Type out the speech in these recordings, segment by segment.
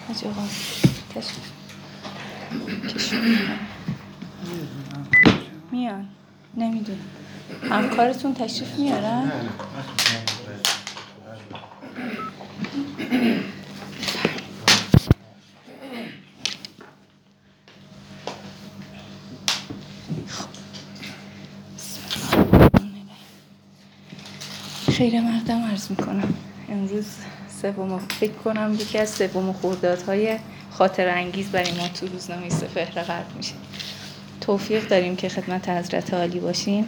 حاج آقا تشریف میان. نمیدونم همکارتون تشریف میارن؟ خیر مقدم عرض میکنم. امروز فکر کنم یکی از سوم خردادهای خاطر انگیز برای ما تو روزنامه سپهر غرب میشه. توفیق داریم که خدمت حضرت عالی باشیم.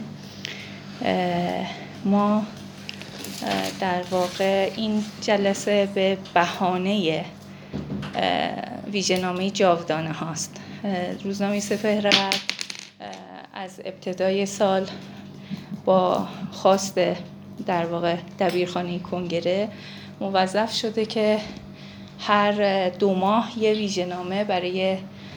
ما در واقع این جلسه به بهانه ویژه‌نامه جاودانه هاست. روزنامه سپهر غرب از ابتدای سال با خواست در واقع دبیرخانه کنگره موظف شده که هر 2 ماه یه ویژه‌نامه برای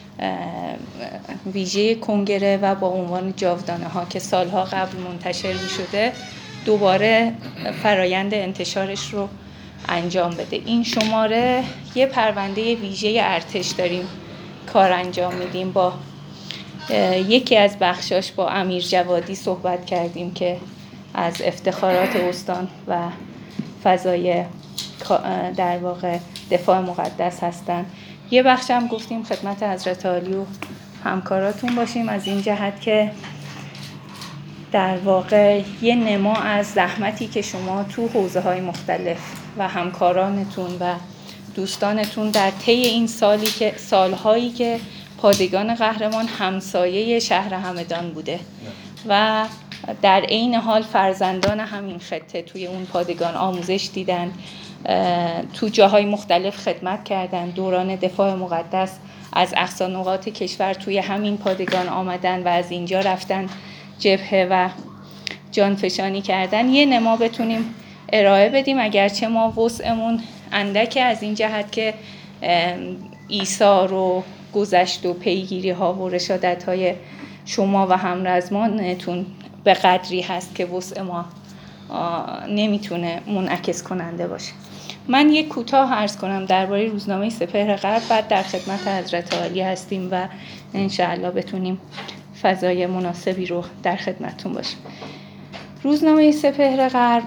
ویژه کنگره و با عنوان جاودانه ها که سالها قبل منتشر می شده دوباره فرایند انتشارش رو انجام بده. این شماره یه پرونده ویژه ارتش داریم کار انجام میدیم. با یکی از بخشاش با امیر جوادی صحبت کردیم که از افتخارات استان و فضای در واقع دفاع مقدس هستن. یه بخش هم گفتیم خدمت حضرت عالی و همکاراتون باشیم از این جهت که در واقع یه نما از زحمتی که شما تو حوزه‌های مختلف و همکارانتون و دوستانتون در طی این سالهایی که پادگان قهرمان همسایه شهر همدان بوده و در عین حال فرزندان همین خطه توی اون پادگان آموزش دیدن، تو جاهای مختلف خدمت کردن، دوران دفاع مقدس از اقصا نقاط کشور توی همین پادگان آمدن و از اینجا رفتن جبهه و جانفشانی کردن. یه نما بتونیم ارائه بدیم، اگرچه ما وسعمون اندکه از این جهت که ایثار و گذشت و پیگیری ها و رشادت های شما و همرزمانتون به قدری هست که وسع ما نمیتونه منعکس کننده باشه. من یک کوتاه عرض کنم درباره روزنامه سپهر غرب، بعد در خدمت حضرت عالی هستیم و انشاءالله بتونیم فضای مناسبی رو در خدمتتون باشیم. روزنامه سپهر غرب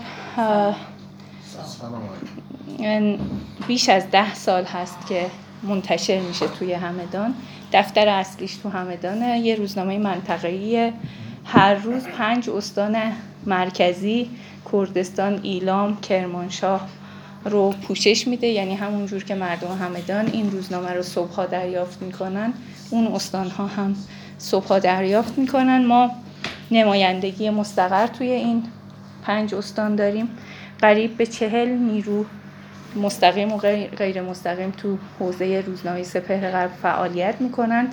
بیش از 10 سال هست که منتشر میشه توی همدان. دفتر اصلیش تو همدانه. یه روزنامه منطقه‌ایه. هر روز 5 استان مرکزی، کردستان، ایلام، کرمانشاه رو پوشش میده. یعنی همون جور که مردم همدان این روزنامه رو صبح‌ها دریافت میکنن، اون استان‌ها هم صبح‌ها دریافت میکنن. ما نمایندگی مستقر توی این 5 استان داریم. قریب به 40 نیرو مستقیم و غیر مستقیم تو حوزه روزنامه سپهر غرب فعالیت میکنند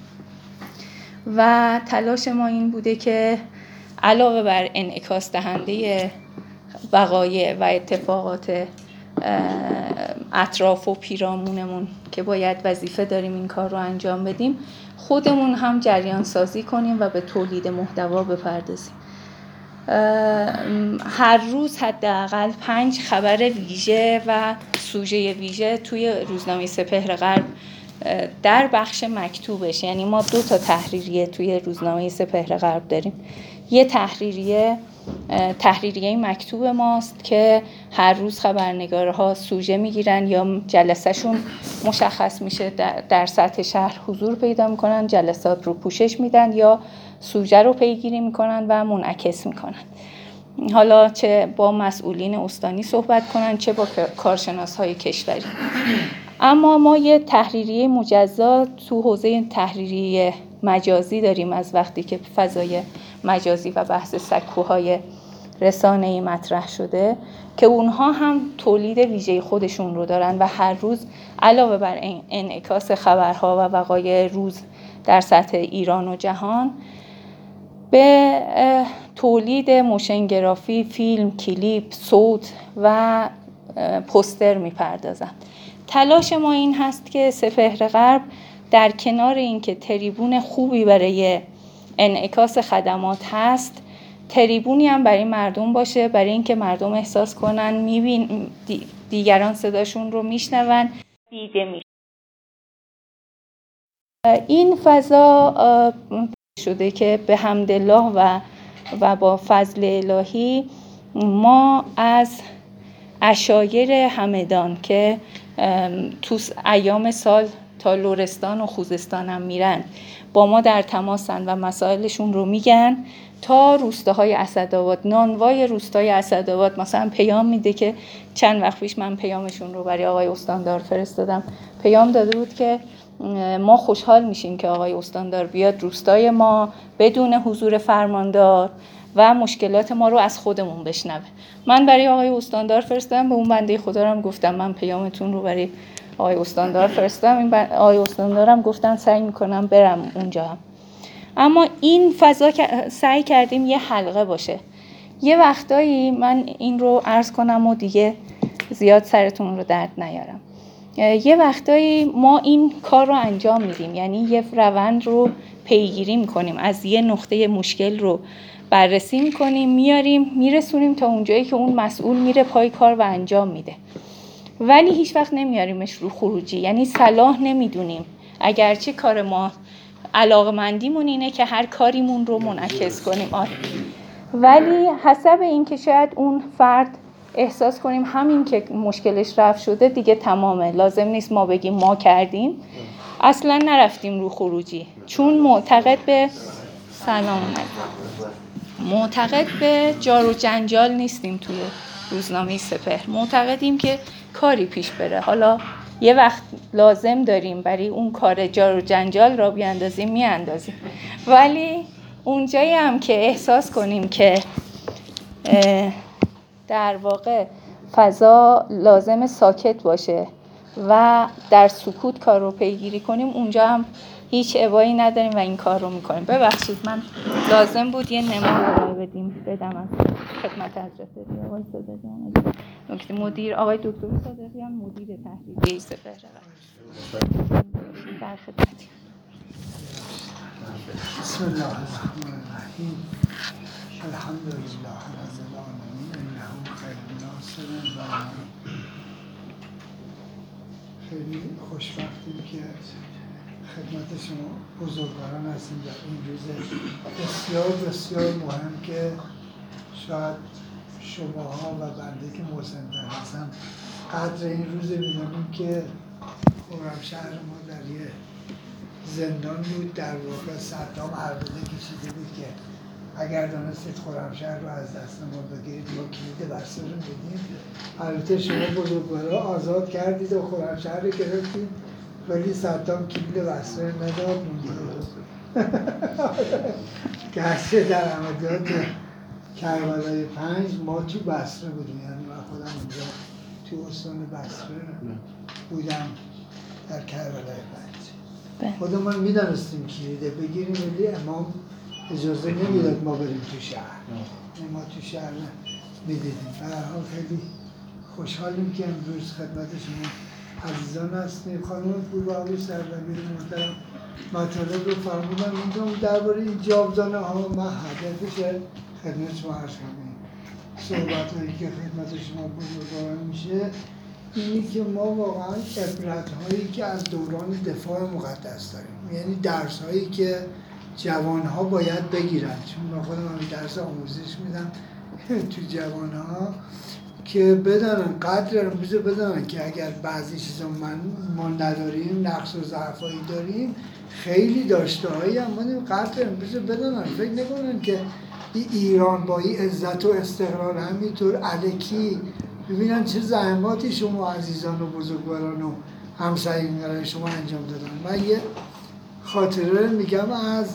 و تلاش ما این بوده که علاوه بر انعکاس دهنده وقایع و اتفاقات اطراف و پیرامونمون که باید وظیفه داریم این کار رو انجام بدیم، خودمون هم جریان سازی کنیم و به تولید محتوا بپردازیم. هر روز حداقل 5 خبر ویژه و سوژه ویژه توی روزنامه سپهر غرب در بخش مکتوبش، یعنی ما 2 تا تحریریه توی روزنامه سپهر غرب داریم. یه تحریریه مکتوب ماست که هر روز خبرنگارها سوژه میگیرن یا جلسهشون مشخص میشه، در سطح شهر حضور پیدا میکنن، جلسات رو پوشش میدن یا سوژه رو پیگیری میکنن و منعکس میکنن. حالا چه با مسئولین استانی صحبت کنن چه با کارشناس‌های کشوری. اما ما یه تحریریه مجزا تو حوزه تحریریه مجازی داریم از وقتی که فضای مجازی و بحث سکوهای رسانه‌ای مطرح شده که اونها هم تولید ویژه خودشون رو دارن و هر روز علاوه بر انعکاس خبرها و وقایع روز در سطح ایران و جهان به تولید موشنگرافی، فیلم، کلیپ، صوت و پوستر میپردازن. تلاش ما این هست که سپهر غرب در کنار اینکه تریبون خوبی برای انعکاس خدمات هست، تریبونی هم برای مردم باشه، برای اینکه مردم احساس کنن دیگران صداشون رو میشنون، دیده میشه. این فضا شده که به حمدالله و با فضل الهی ما از عشایر همدان که تو ایام سال تا لرستان و خوزستان هم میرن با ما در تماسن و مسائلشون رو میگن، تا روستاهای اسدآباد، نانوای روستای اسدآباد مثلا پیام میده که چند وقت پیش من پیامشون رو برای آقای استاندار فرستادم، پیام داده بود که ما خوشحال میشیم که آقای استاندار بیاد روستای ما بدون حضور فرماندار و مشکلات ما رو از خودمون بشنوه. من برای آقای استاندار فرستادم، به اون بنده خدا هم گفتم من پیامتون رو برای آقای استاندار فرستادم، آقای استاندارم گفتن سعی میکنم برم اونجا هم. اما این فضا سعی کردیم یه حلقه باشه. یه وقتایی من این رو عرض کنم و دیگه زیاد سرتون رو درد نیارم، یه وقتایی ما این کار رو انجام میدیم، یعنی یه روند رو پیگیری میکنیم، از یه نقطه مشکل رو بررسی میکنیم، میاریم میرسونیم تا اونجایی که اون مسئول میره پای کار و انجام میده، ولی هیچ وقت نمیاریمش رو خروجی، یعنی صلاح نمیدونیم. اگرچه کار ما علاقمندیمون اینه که هر کاریمون رو منعکس کنیم، ولی حسب این که شاید اون فرد احساس کنیم همین که مشکلش رفع شده دیگه تمامه، لازم نیست ما بگیم ما کردیم، اصلا نرفتیم رو خروجی، چون معتقد به جار و جنجال نیستیم توی روزنامه سپهر، معتقدیم که کاری پیش بره. حالا یه وقت لازم داریم برای اون کار جار و جنجال را بیاندازیم میاندازیم، ولی اونجایی هم که احساس کنیم که در واقع فضا لازم ساکت باشه و در سکوت کار رو پیگیری کنیم، اونجا هم هیچ ابایی نداریم و این کار رو میکنیم. ببخشید من لازم بود یه نمونه بدم از خدمت حضرت آقای صادقیان، نکته مدیر آقای دکتر صادقیان مدیر تحریریه سپهر در خدمت. بسم الله الرحمن الرحیم. الحمد لله رب العالمین انه خیر ناصر و خیلی خوشبختیم که خدمت شما بزرگواران هستیم در این روز بسیار بسیار مهم که شاید شماها و بنده که مسن‌تر هستم قدر این روز می‌دونیم که خرمشهر ما در یه زندان بود. در واقع صدام عربده کشیده بود که اگر دانستید خرمشهر رو از دست ما بگیرید ما کلید بسته رو بدیم. البته شما بزرگوارا آزاد کردید و خرمشهر رو گرفتید، ولی صدام کلید بسته نداد گرچه در عملیات کربلای 5 ما تو بصره بودیم، یعنی من خودم اونجا تو استان بصره بودم در کربلای 5. خودمون میدانستیم کلیده بگیریم، ولی امام اجازه نمیداد ما بریم تو شهر، ما تو شهر میدیدیم. به هر حال خیلی خوشحالیم که امروز خدمت شما عزیزان هستیم. خانم پورباغی سروری محترم مطالب رو فرمودن، میدونم درباره این جاودانه ها من هدفش خدمت شما عرض کنیم. صحبت هایی که خدمت شما بزرگواران میشه اینی که ما واقعا عبرت هایی که از دوران دفاع مقدس داریم، یعنی درس هایی که جوان ها باید بگیرن، چون من خودم هم درس آموزش میدم تو جوان ها که بدانن، قدر امروز بدانن که اگر بعضی چیزا ما نداریم، نقص و ضعف هایی داریم، خیلی داشته هایی هم داریم، قدر امروز بدانن. فکر نکنن که ایران با این عزت و استقرار همینطور الکی، ببینن چه زحماتی شما عزیزان و بزرگواران و همسایگان برای شما انجام دادن. من یه خاطره میگم از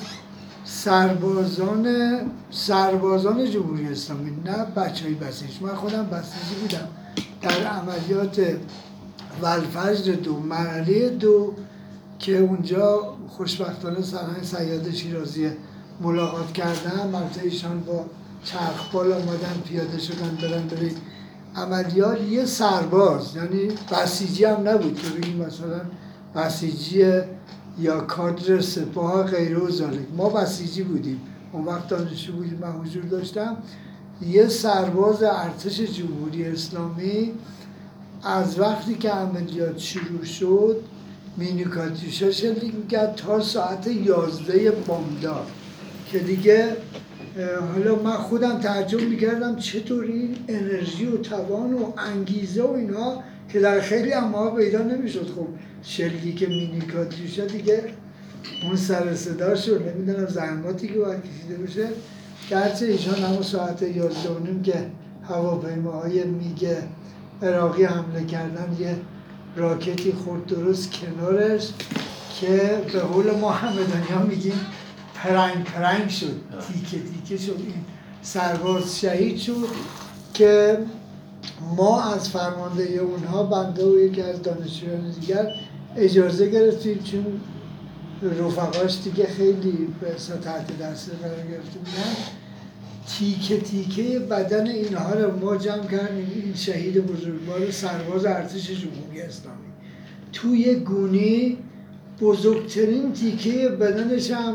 سربازان جمهوری اسلامی، نه بچهای بسیج. من خودم بسیجی بودم در عملیات والفجر 2 مرحله 2 که اونجا خوشبختانه سرهنگ صیاد شیرازی ملاقات کردم. البته ایشان با چرخبال آمدن پیاده شدن برن برای عملیات. یه سرباز، یعنی بسیجی هم نبود که بگیم مثلا بسیجی یا کادر سپاه غیره و ذالک، ما بسیجی بودیم. اون وقت دانشجو بودیم، من حضور داشتم. یه سرباز ارتش جمهوری اسلامی از وقتی که عملیات شروع شد مینی کاتیوشا شلیک میکرد تا ساعت 11 بامداد که دیگه حالا من خودم تعجب میکردم چطور این انرژی و توان و انگیزه و اینها که در خیلی اماها پیدا نمیشد. خب شلیک مینی کاتیوشا دیگه اون سر صدا شد، نمیدونم زحماتی که باید کشیده بشه. گرچه ایشان همون ساعت 11:30 که هواپیماهای میگ عراقی حمله کردن یه راکتی خورد درست کنارش که به قول ما همدانیا میگیم پرنگ پرنگ شد، تیکه تیکه شد. این سرباز شهید شد که ما از فرمانده اونها، بنده و یکی از دانشجویان دیگر، اجازه گرفتیم چون رفقاش دیگه خیلی تحت دست قرار گرفته بودن، تیکه تیکه بدن اینها رو ما جمع کردیم. این شهید بزرگوار سرباز ارتش جمهوری اسلامی توی گونی بزرگترین تیکه بدنش هم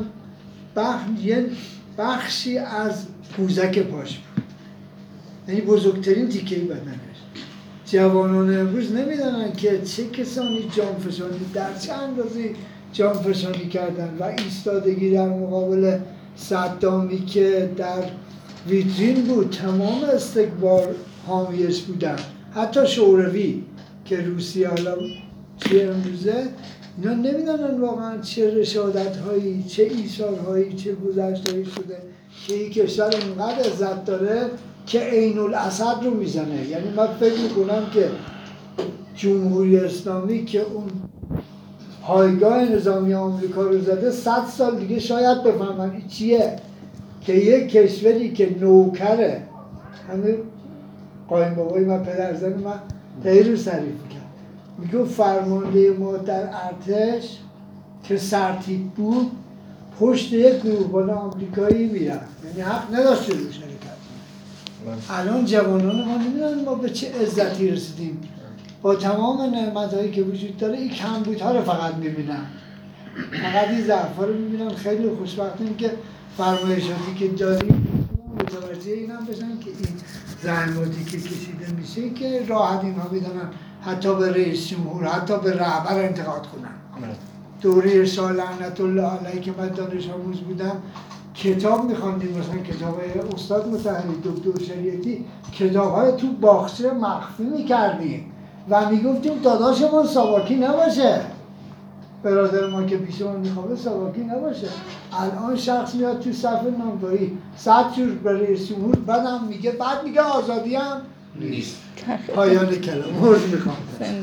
بخشی از قوزک پاش بود، یعنی بزرگترین تیکه بدنش. جوانان امروز نمیدونن که چه کسانی جانفشانی در چه اندازه جانفشانی کردن و ایستادگی در مقابل صدامی که در ویترین بود، تمام استکبار حامیش بودن، حتی شوروی که روسیه حالا چه امروزه، اینا نمیدونن واقعا چه رشادت هایی، چه ایثار هایی، چه گذشت هایی شده که این کشور اینقدر عزت داره که عین الاسد رو میزنه. یعنی من فکر میکنم که جمهوری اسلامی که اون پایگاه نظامی آمریکا رو زده، 100 سال دیگه شاید بفهمن این چیه که یک کشوری که نوکره، همه قایم بابای من پدرزن من غیر رو صریف کرد، میگه فرمانده ما در ارتش که سرتیپ بود پشت یک گروهبان آمریکایی میرفت، یعنی حق نداشت رو شرکت. الان جوانان ما نمیدونن ما به چه عزتی رسیدیم، با تمام نعمت‌هایی که وجود داره این کمبودها رو فقط میبینن، فقط این ضعف‌ها رو میبینن. خیلی خوشبختیم که فرمایشاتی که داریم متوجه این هم بشن که این زحماتی که کشیده میشه که راحت اینها بدونن حتی به رئیس جمهور، حتی به رهبر انتقاد کنن. دوره ارشاد لعنت الله علیه که من دانش آموز بودم کتاب میخواندیم، مثلا کتاب استاد مطهری دکتر شریعتی، کتاب‌های تو باغچه مخفی میکردیم و میگفتیم داداشمون ساواکی نباشه، برادر ما که پیشمون میخوابه ساواکی نباشه. الان شخص میاد تو صف نامداری 100 جور به رئیس جمهور بعد میگه آزادی هم نیست. پایان کلام عرض میخوام.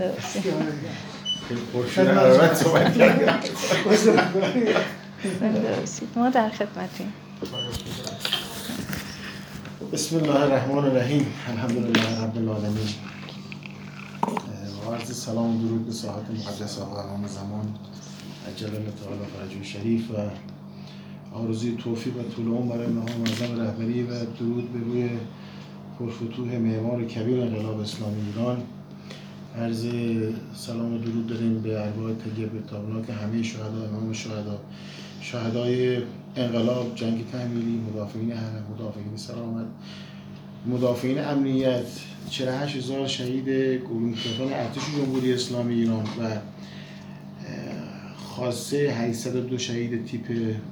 ما در خدمتیم. بسم الله الرحمن الرحیم. الحمدلله رب العالمین. و عرض سلام و درود به ساحت مقدس آقا امام زمان عجل الله تعالی فرجه شریف و آرزوی توفیق و طول عمر برای امام معظم رهبری و درود به روی پرفتوح معمار کبیر انقلاب اسلامی ایران. عرض سلام و درود داریم به ارواح طیب تابناک همه شهدا، امام شهدا، شهدای انقلاب، جنگ تحمیلی، مدافعین حرم، مدافعین سلامت، مدافعین امنیت، 48,000 شهید گلوکتان ارتش جمهوری اسلامی ایران و خاصه 802 شهید تیپ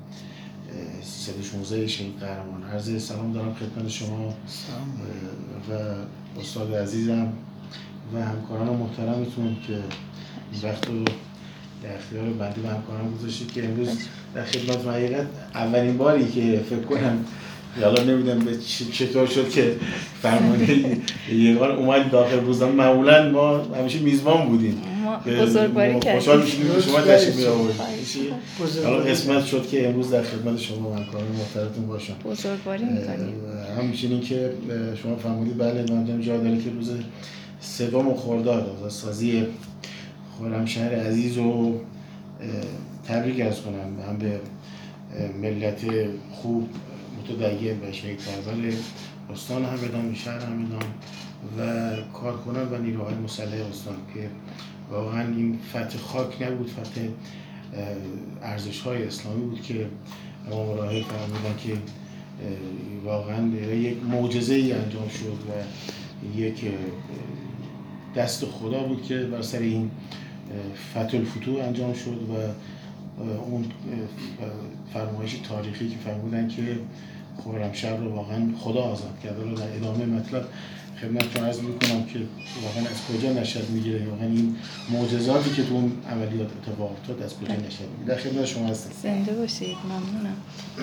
316 شهید قهرمان. عرض سلام دارم خدمت شما و استاد عزیزم و همکاران محترمتون که این وقت رو در اختیار بنده و همکاران گذاشتید که امروز در خدمت حقیقت اولین باری که فکر کنم یالا نمیدونم به چطور شد که فرمانده یگان اومد داخل روزنامه. معمولا ما همیشه میزبان بودیم، بزرگواری کردیم، خوشحال میشیم که شما تشریف بیاورید. حالا قسمت شد که امروز در خدمت شما و همکاران محترمتون باشم. بزرگواری می‌کنیم. همچنین که شما فرمودید بله من جا داره که روز 3 خرداد سازی خرمشهر عزیز رو تبریک عرض کنم هم به ملت خوب متدین و شهید پرور استان همدان، شهر همدان و کارکنان و نیروهای مسلح استان که واقعا این فتح خاک نبود، فتح ارزش‌های اسلامی بود که امام راهب فرمودن که واقعا یک معجزه‌ای انجام شد و یک دست خدا بود که بر سر این فتح الفتوح انجام شد و اون فرمایش تاریخی که فرمودن که خرمشهر رو واقعا خدا آزاد کرده رو در ادامه مطلب خدمتتون عرض میکنم که واقعا از کجا نشأت میگیره، واقعا این معجزاتی که تو اون عملیات اتفاق افتاد از کجا نشأت میگیره. در خدمت شما هستم. زنده باشید. ممنونم.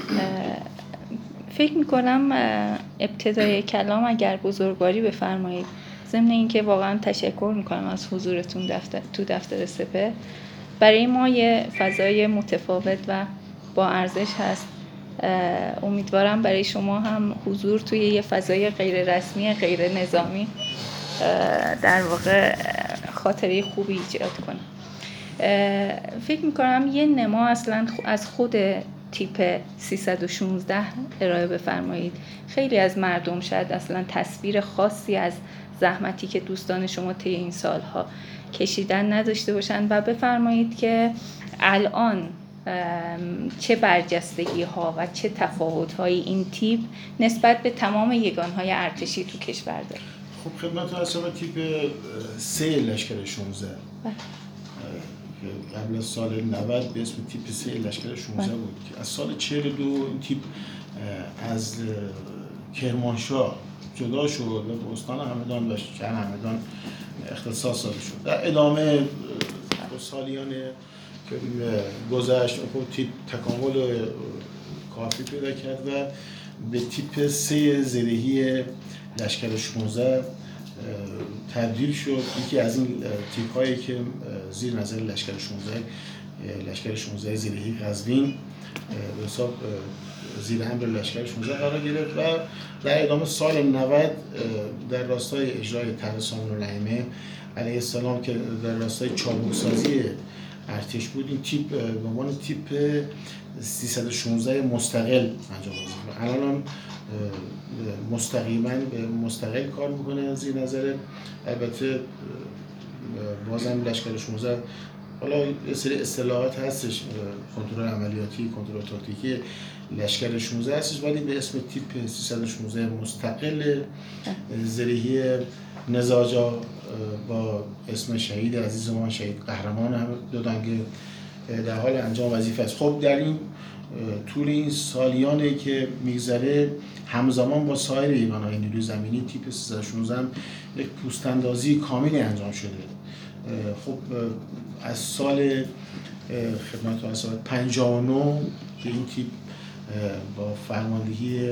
فکر میکنم ابتدای کلام اگر بزرگواری بفرمایید، ضمن اینکه واقعا تشکر میکنم از حضورتون تو دفتر سپهر. برای ما یه فضای متفاوت و با ارزش هست. امیدوارم برای شما هم حضور توی یه فضای غیر رسمی، غیر نظامی در واقع خاطره خوبی ایجاد کنه. فکر میکنم یه نما اصلا از خود تیپ 316 ارائه بفرمایید. خیلی از مردم شاید اصلا تصویر خاصی از زحمتی که دوستان شما طی این سالها کشیدن نداشته باشن و بفرمایید که الان چه برجستگی ها و چه تفاوت های این تیپ نسبت به تمام یگانهای ارتشی تو کشور داره. خب خدمتتون از شما تیپ 3 لشکر 16 که قبل از سال 90 به اسم تیپ 3 لشکر 16 بود که از سال 42 این تیپ از کرمانشاه جدا شد و به استان همدان و شهر همدان اختصاص داده شد. در ادامه سالیان که گذشت خب تیپ تکامل کافی پیدا کرد و به تیپ 3 زرهی لشکر 16 تبدیل شد. یکی از این تیپ هایی که زیر نظر لشکر 16 زرهی قزوین به حساب زیر امر لشکر 16 قرار گرفت و در ادامه سال 90 در راستای اجرای طرح سامان الائمه علیه السلام که در راستای چابکسازی ارتش بود، این تیپ به عنوان تیپ 316 مستقل انجام شد. الان هم مستقیما به مستقل کار میکنه زیر نظر البته بازم لشکر 16 حالا یه سری اصطلاحات هستش، کنترل عملیاتی، کنترل تاکتیکی لشکر 16 هستش، ولی به اسم تیپ 316 مستقل زرهی نزاجا با اسم شهید عزیز ما، شهید قهرمان هم دادن که در حال انجام وظیفه است. خب در این طول این سالیانی که میگذره همزمان با سایر یگانهای نیروی زمینی تیپ 316 هم یک پوست‌اندازی کاملی انجام شده. خب از سال خدمتتون از سال 59 که این تیپ با فرماندهی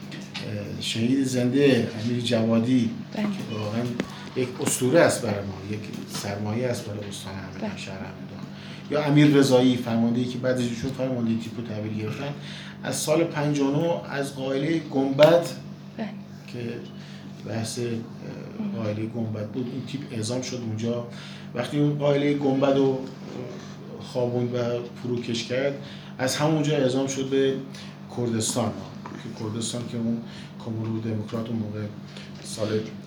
شهید زنده امیر جوادی که واقعا یک اسطوره است برای ما، یک سرمایه است برای استان همدان، شهر همدان، یا امیر رضایی فرماندهی که بعد ازشون فرماندهی تیپ رو تحویل گرفتن از سال 59 از قائله گنبد که بحث قائله گنبد بود این تیپ اعزام شد اونجا. وقتی اون قائله گنبد رو خوابوند و فروکش کرد از همونجا اعزام شد به کردستان که کردستان که اون کمونو دموکرات اون موقع سال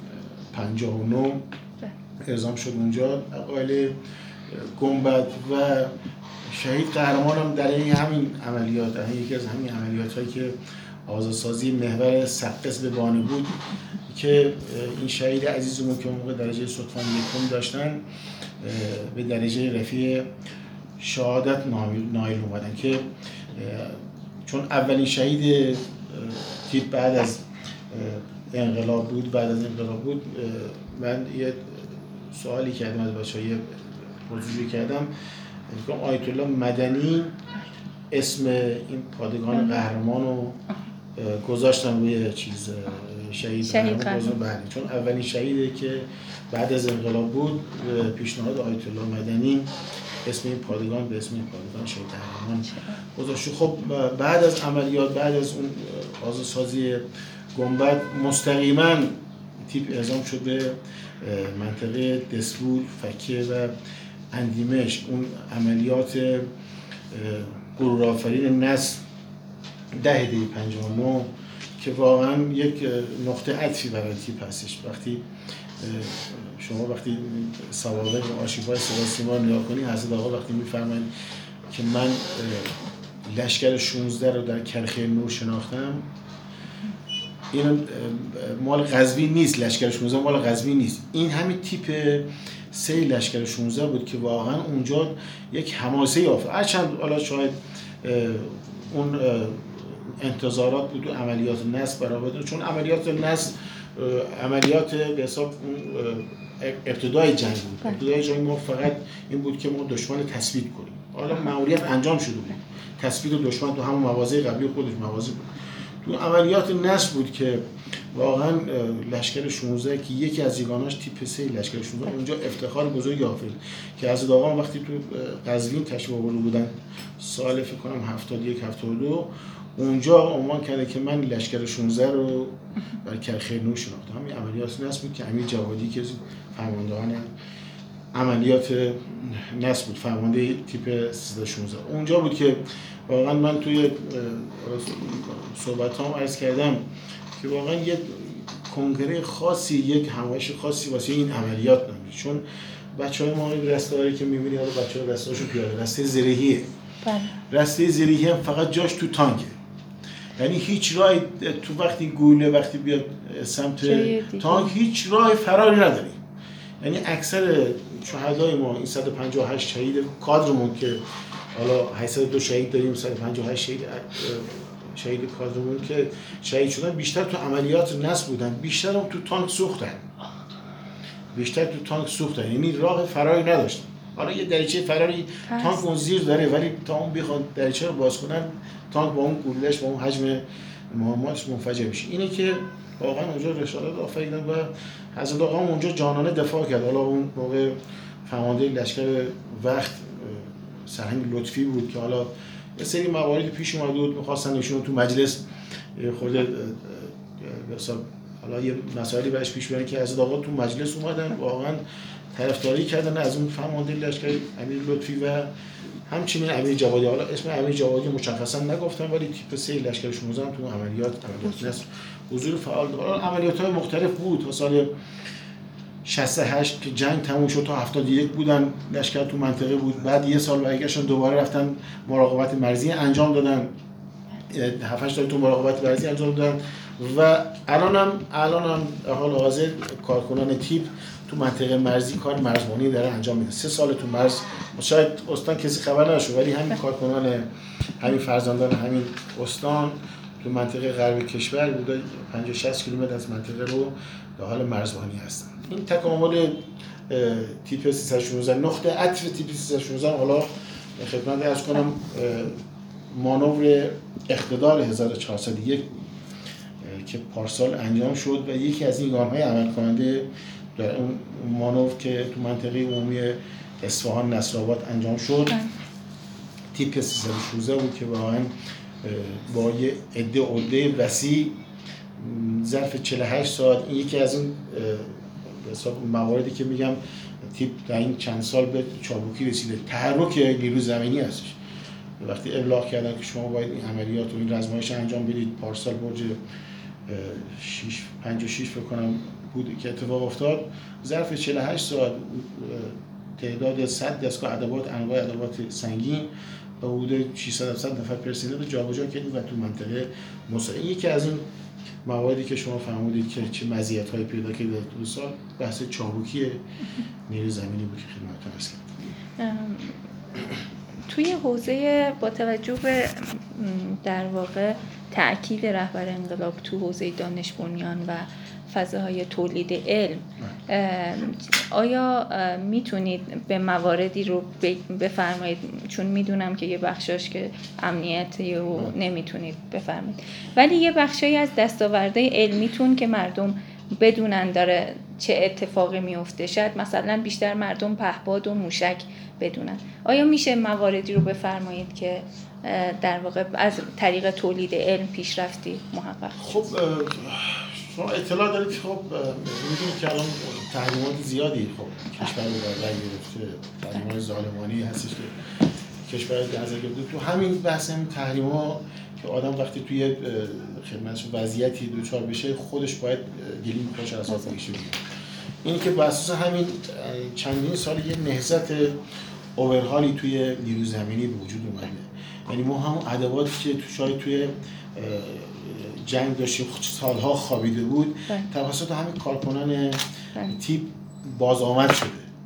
59 اعزام شد اونجا قائله گنبد و شهید قهرمان هم در همین عملیات، یکی از همین عملیات هایی که آزادسازی محور سقز به بانه بود که این شهید عزیزمون که اون موقع درجه صدفان یکم داشتن به درجه رفیع شهادت نایل اومدن که چون اولین شهید تیپ بعد از انقلاب بود من یه سوالی کردم از بچه‌ها، یه پرسجویی کردم گفتم آیت الله مدنی اسم این پادگان قهرمان رو گذاشتن روی چیز شهید قهرمان بله، چون اولین شهیدی که بعد از انقلاب بود پیشنهاد آیت الله مدنی اسم این پادگان به اسم این پادگان شهید قهرمان گذاشت. خب بعد از عملیات، بعد از اون آزادسازی گنبد مستقیما تیپ اعزام شد به منطقه دسفول، فکه و اندیمش. اون عملیات غرورآفرین نصر 10 دی 59 که واقعا یک نقطه عطفی برای تیپ هستش. وقتی شما وقتی سوابق و آرشیوهای صدا سیما نگاه کنی، حضرت آقا وقتی میفرمایند که من لشکر 16 رو در کرخه نور شناختم، این مال قزوین نیست، لشکر 16 مال قزوین نیست، این همین تیپ 3 لشکر 16 بود که واقعا اونجا یک حماسه یافت. هرچند حالا شاید اون انتظارات بود و عملیات نصب برآورده، چون عملیات نصب عملیات به حساب ابتدای جنگ بود. ابتدای جنگ ما فقط این بود که ما دشمن تثبیت کنیم. حالا مأموریت انجام شده بود، تثبیت دشمن تو همون مواضع قبلی خودش مواضع بود. تو عملیات نصب بود که واقعا لشکر 16 که یکی از یگاناش تیپ 3 لشکر 16 اونجا افتخار بزرگی یافت که از آقا وقتی تو قزوین تشریف آورده بودن سال فکر کنم 71 72 اونجا عنوان کرده که من لشکر 16 رو بر کرخیرنو شناختم. همین عملیات نصب بود که امیر جوادی که فرماندهان عملیات نصب بود، فرمانده تیپ 316 اونجا بود که واقعا من توی صحبتام عرض کردم که واقعا یک کنگره خاصی، یک همایش خاصی واسه این عملیات نمیشه، چون بچه‌های ما رسته‌ای که می‌بینید حالا بچه‌ها رسته‌هاشو پیاده رسته زرهیه. بله. رسته زرهی هم فقط جاش تو تانکه. یعنی هیچ راهی تو وقتی گوله وقتی بیاد سمت تانک هیچ راه فراری نداری. یعنی اکثر شهدای ما این 158 شهید کادرمون که حالا 802 شهید داریم، 158 شهید کادرمون که شهید شدن بیشتر تو عملیات نصب بودن، بیشتر هم تو تانک سوختن. یعنی راه فراری نداشتن. حالا یه دریچه فراری تانک اون زیر داره، ولی تا اون بخواد دریچه رو باز کنن تانک با اون گلوله‌اش با اون حجم مهماتش منفجر میشه. اینه که واقعا اونجا رسالت آفریدن و حضرت آقا هم اونجا جانانه دفاع کرد. حالا اون موقع فرمانده لشکر وقت سرهنگ لطفی بود که حالا یه سری مواردی پیش اومده بود می‌خواستن ایشون تو مجلس خورده حساب حالا یه مسائلی بهش پیش بیارن که حضرت آقا تو مجلس اومدن واقعا طرفداری کردن از اون فرمانده لشکر امیر لطفی و همچنین امیر جوادی. حالا اسم امیر جوادی مشخصا نگفتم ولی تیپ 3 لشکر 16 هم تو عملیات نصب حضور فعال داشت. عملیات‌های مختلف بود تا سال 68 که جنگ تموم شد تا 71 بودن لشکر تو منطقه بود. بعد یه سال برگشتن دوباره رفتن مراقبت مرزی انجام دادن، 7-8 تا تو مراقبت مرزی انجام دادن و الانم حال حاضر کارکنان تیپ تو منطقه مرزی کار مرزبانی داره انجام میده. 3 سال تو مرز شاید استان کسی خبر نداشت ولی همین کارکنان همین فرزندان همین استان تو منطقه غرب کشور بوده 50-60 کیلومتر از منطقه رو در حال مرزبانی هستن. این تکامل تیپ 316 نقطه عطف تیپ 316 حالا خدمت عرض کنم مانور اقتدار 1401 که پارسال انجام شد و یکی از این گام‌های عمل کننده در اون مانور که تو منطقه عمومی اصفهان نصرآباد انجام شد تیپ 316 بود که واقعا با یه عده وسیع ظرف 48 ساعت این یکی از این مواردی که میگم تیپ در این چند سال به چابکی رسیده. تحرک نیروی زمینی هستش. وقتی ابلاغ کردن که شما باید این عملیات و این رزمایش انجام بدید، پارسال برج 56 فکر کنم بود که اتفاق افتاد، ظرف 48 ساعت تعداد 100 دستگاه ادوات انواع ادوات سنگین و حدود 600-700 نفر پرسنل رو جابجا کردیم و تو منطقه مساعد. یکی از این مواردی که شما فهمیدید که چه مزیت‌هایی پیدا کرده در طول سال بحث چابکی نیروی زمینی بود که خدمتتون عرض کردم. توی حوزه با توجه به در واقع تأکید رهبر انقلاب تو حوزه دانش بنیان و فضاهای تولید علم، آیا میتونید به مواردی رو بفرمایید؟ چون میدونم که یه بخشاش که امنیتی رو نمیتونید بفرمایید، ولی یه بخشایی از دستاوردهای علمیتون که مردم بدونن داره چه اتفاقی میفته، شاید مثلا بیشتر مردم پهپاد و موشک بدونن، آیا میشه مواردی رو بفرمایید که در واقع از طریق تولید علم پیشرفتی محقق؟ خب شما اطلاع دارید که خب میدونید که الان تحریمات زیادی خب کشور رو در گرفته، تحریمات ظالمانه هستش که کشور رو در نظر گرفته. تو همین بحث همین تحریم‌ها که آدم وقتی توی خدمتش وضعیتی دوچار بشه خودش باید گلیم خودش از آسان بکشه. این که بر اساس همین چندین سال یه نهضت اوورهالی توی نیروی زمینی به وجود اومده. یعنی ما هم ادواتی که شاید توی جنگ داشتیم سالها خوابیده بود توسط همین کارکنان تیپ باز آمد شده.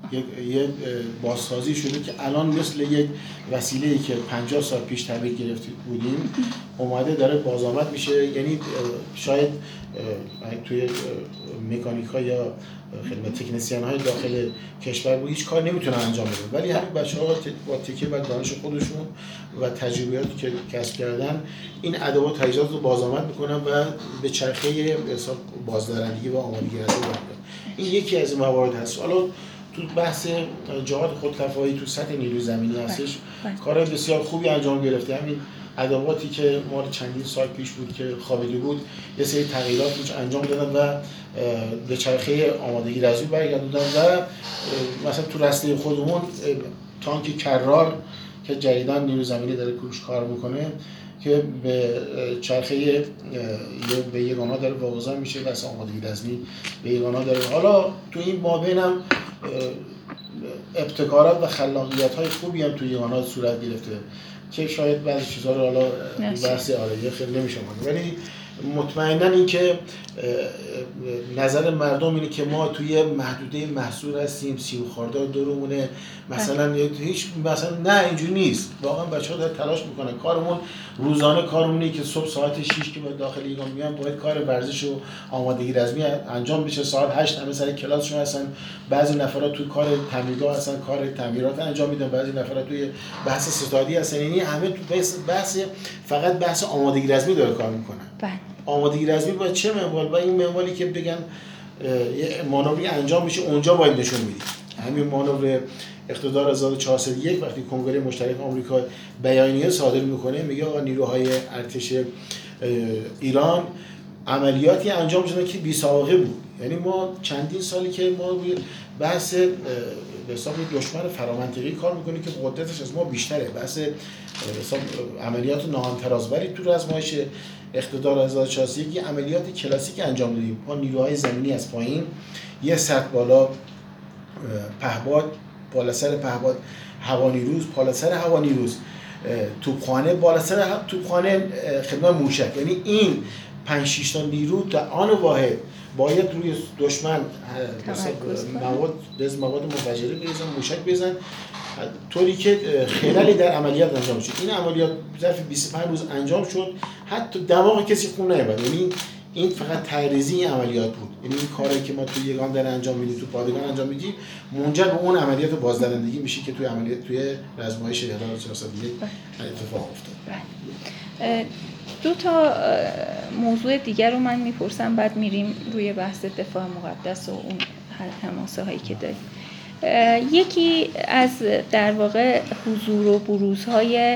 یه بازسازی شده که الان مثل یک وسیله‌ای که 50 سال پیش تحویل گرفته بودیم اومده داره بازآمد میشه. یعنی شاید توی مکانیک‌ها یا خدمت تکنسین های داخل کشور بود هیچ کار نمیتونن انجام بدن، ولی همین بچه‌ها با تکیه بر دانش خودشون و تجربیاتی که کسب کردن این ادوات و تجهیزات رو بازآمد میکنن و به چرخه بازدارندگی و آمادگی هستن. این یکی از موارد هست. حالا تو بحث جهاد خودکفایی تو سطح نیروی زمینی هستش، کار بسیار خوبی انجام گرفته. همین ادواتی که ما چندین سال پیش بود که خوابیده بود یه سری تغییرات روش انجام دادن و به چرخه آمادگی رزمی برگردوندن و مثلا تو رسته خودمون تانک کرار که جدیداً نیروی زمینی داره روش کار میکنه که به چرخه به یگان‌ها داره واگذار میشه و آمادگی رزمی به یگان‌ها داره. حالا تو این مابین هم ابتکارات و خلاقیت‌های خوبی هم تو یگان‌ها صورت گرفته که شاید بعضی چیزا رو حالا بحث آرایه خیلی نمیشه ماند، ولی مطمئناً این که نظر مردم اینه که ما توی محدوده محصول هستیم، سیم خاردار دورمونه مثلا هیچ مثلا نه اینجوری نیست. واقعا بچه‌ها دارن تلاش میکنن. کارمون روزانه کارمونه که صبح ساعت 6 که به داخل ایران میان باید کار ورزش و آمادگی رزمی انجام بشه. ساعت 8 همه سر کلاسشون هستن. بعضی نفرات توی کار تعمیرگاه هستن، کار تعمیرات انجام میدن. بعضی نفرات توی بحث ستادی هستن. یعنی همه تو بحث فقط بحث آمادگی رزمی داره کار میکنن. آمادگی رزمی باید چه منوال و این منوالی که بگن یه مانوری انجام میشه اونجا باید نشون میدید. همین مانور اقتدار 1401 وقتی کنگره مشترک آمریکا بیانیه صادر میکنه میگه آقا نیروهای ارتش ایران عملیاتی انجام شده که بی سابقه بود. یعنی ما چندین سالی که ما روی بحث به حساب دشمن فرامنطقی کار میکنیم که قدرتش از ما بیشتره. بحث عملیات ناهمترازبری تو رزمایش اقتدار 1401 یه عملیات کلاسیک انجام دادیم. ما نیروهای زمینی از پایین یه سطح بالا پهباد، بالا سر پهباد هوانیروز، بالا سر هوانیروز توپخانه، بالا سر توپخانه خدمت موشک. یعنی این 5-6 تا نیرو در آن واحد باید روی دشمن مواد منفجره بریزن، موشک بزنن طوری که خللی در عملیات انجام شد. این عملیات ظرف 25 روز انجام شد، حتی دماغ کسی خون نیامد. یعنی این فقط تعریضی عملیات بود. یعنی این کاری که ما توی یگان داره انجام میدیم، تو پادگان انجام میدیم، منجر به اون عملیات بازدارندگی میشه که توی عملیات توی رزمایش 1401 اتفاق افتاد. دو تا موضوع دیگر رو من میپرسم بعد میریم روی بحث دفاع مقدس و اون حماسه هایی که داریم. یکی از در واقع حضور و بروزهای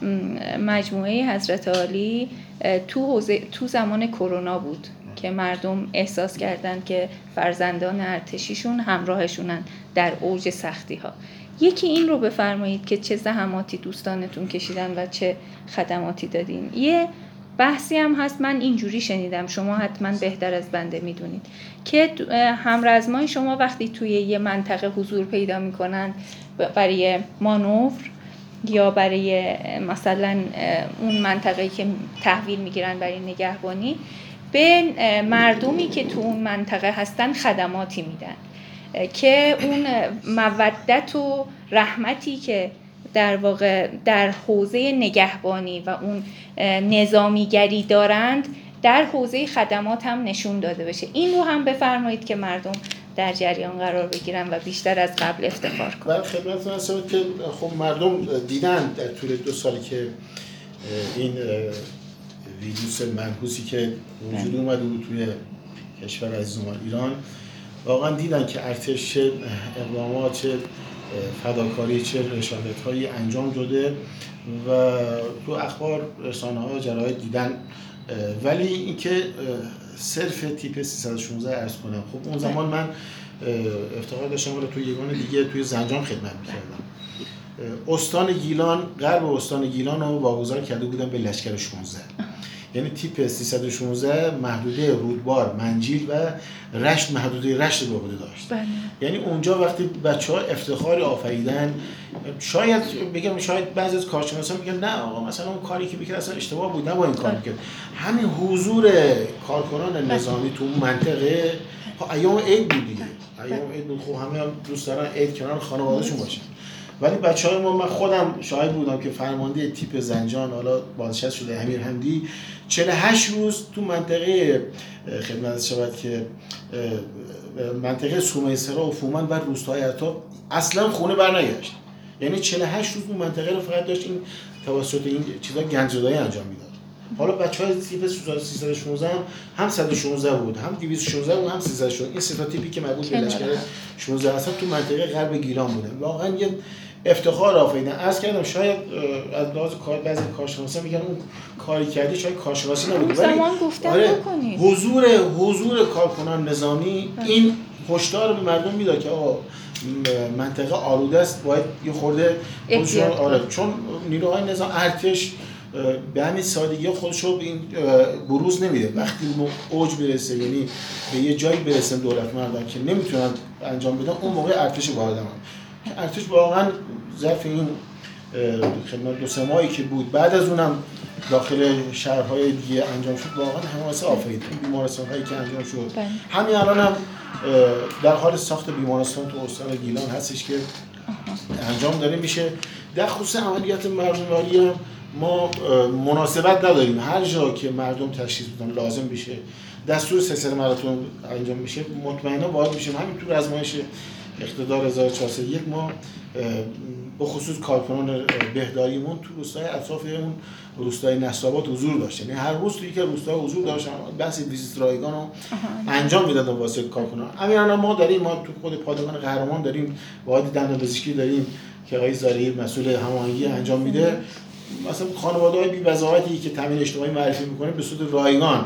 مجموعه حضرت عالی تو زمان کرونا بود که مردم احساس کردن که فرزندان ارتشیشون همراهشونن در اوج سختی ها. یکی این رو بفرمایید که چه زحماتی دوستانتون کشیدن و چه خدماتی دادین. یه بحثی هم هست، من اینجوری شنیدم، شما حتما بهتر از بنده میدونید، که همرزمای شما وقتی توی یه منطقه حضور پیدا میکنن برای مانور یا برای مثلا اون منطقه‌ای که تحویل میگیرن برای نگهبانی، به مردمی که تو اون منطقه هستن خدماتی میدن که اون مودت و رحمتی که در واقع در حوزه نگهبانی و اون نظامیگری دارند در حوزه خدمات هم نشون داده بشه. این رو هم بفرمایید که مردم در جریان قرار بگیرن و بیشتر از قبل افتخار کنن. بله خدمتتون هستم که خب مردم دیدن در طول 2 سالی که این ویروس منحوسی که وجود اومده بود توی کشور عزیز ما ایران، واقعا دیدن که ارتش چه اقدامات، چه فداکاری، چه رشادت‌هایی انجام داده و تو اخبار رسانه‌ها جراید دیدن. ولی اینکه صرف تیپ 316 عرض کنم، خب اون زمان من افتخار داشتم رو توی یگان دیگه توی زنجان خدمت می‌کردم. استان گیلان، غرب استان گیلان رو واگذار کرده بودن به لشکر 16. یعنی تیپ 316 محدوده رودبار، منجیل و رشت محدوده رشت به عهده داشت. یعنی اونجا وقتی بچه‌ها افتخاری آفریدن، شاید بگم شاید بعضی از کارشناسان میگن نه آقا مثلا اون کاری که می‌کرد اصلا اشتباه بود، نباید این کار می‌کرد. همین حضور کارکنان نظامی تو اون منطقه ایام عید بود دیگه. ایام عید بود، خب همه هم دوست دارن عید کنار خانواده‌شون باشن. ولی بچه‌های ما، من خودم شاهد بودم که فرمانده تیپ زنجان حالا بازنشسته شده امیر حمدی 48 روز تو منطقه خدمت شود که منطقه سومیسرا و فومن و روستاهای اطراف اصلا خونه برنگشت. یعنی 48 روز اون منطقه رو فقط داشت این توسط این چیزا گنجزدایی انجام میداد. حالا بچه‌های تیپ 316 هم 116 بود، هم 216 بود، هم 316. این سه تا تیپی که مربوط به لشکر 16 هستن تو منطقه غرب گیلان بودن. واقعا یه افتخار آفریدن. عرض کردم شاید از لحاظ کار بعضی کارشناسا میگن اون کاری کردی شاید کارشناسی نبود، ولی زمان گفتن بکنید. حضور کارکنان نظامی این هشدار به مردم میداد که آقا منطقه آلوده است، باید یه خورده خودشون چون نیروهای نظام ارتش به همین سادگی خودش رو به این بروز نمیده. وقتی اوج برسه، یعنی به یه جایی برسن دولت مردان که نمیتونن انجام بدن، اون موقع ارتش وارد میشه. که ارتش واقعا ظرف این خدمت 2-3 ماهی که بود، بعد از اونم داخل شهرهای دیگه انجام شد، واقعا حماسه آفرید. این بیمارستان‌هایی که انجام شد، همین الان هم در حال ساخت بیمارستان تو استان گیلان هستش که انجام داره میشه. در خصوص عملیات مردم‌داری هم ما مناسبت نداریم. هر جا که مردم تشخیص بدن لازم بشه دستور سلسله مراتب انجام میشه، مطمئنا وارد میشیم. همین تو رزمایش اقتدار 1401 ما به خصوص کارکنان بهداریمون تو روستای اطراف اون روستای نصرآباد حضور داشت. یعنی هر روز توی که روستا حضور داشتن، بحث ویزیت رایگان رو انجام میدادن واسه کارکنان. همین الان ما تو خود پادگان قهرمان داریم واحد دندانپزشکی داریم که آقای زارعی مسئول هماهنگی انجام میده. مثلا خانواده‌های بی‌بضاعتی که تامین اجتماعی معرفی می‌کنیم به صورت رایگان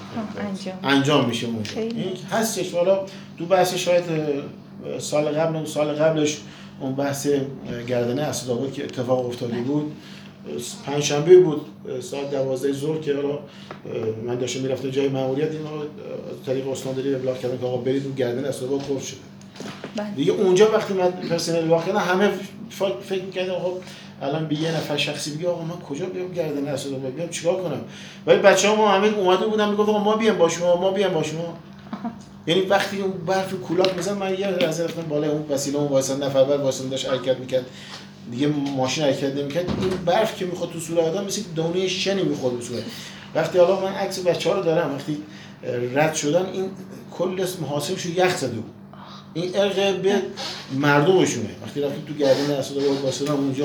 انجام میشه اونجا. این هستش. حالا تو بحث شاید سال قبلش اون بحث گردنه اسدآباد که اتفاق افتاده بود، پنجشنبه بود ساعت 12 ظهر که حالا من داشتم میرفتم جای ماموریت، اینا از طریق استانداری ابلاغ کردن که آقا برید اون گردنه اسدآباد قفل شده. دیگه اونجا وقتی من پرسنل ابلاغ کردن، همه فکر می‌کردن خب الان به یه نفر شخصی بگه آقا من کجا بیام گردنه اسدآباد بیام چیکار کنم؟ ولی بچه‌ها ما همه اومده بودن میگفت آقا ما بیام با شما. یعنی وقتی اون برف کولاک مثلا من یه از رفتم بالای اون وسیله اون وایساد، نفر بعد وایساد داشت حرکت میکرد، دیگه ماشین حرکت نمیکرد، این برف که میخواد تو صورت آدم مثل دونه شنی میخواد تو صورت. وقتی حالا من عکس بچه‌ها رو دارم، وقتی رد شدن این کل محاسبشو یخ زده بود. این ارق به مردمشونه. وقتی رفتیم تو گردن اسدآباد واسه اونجا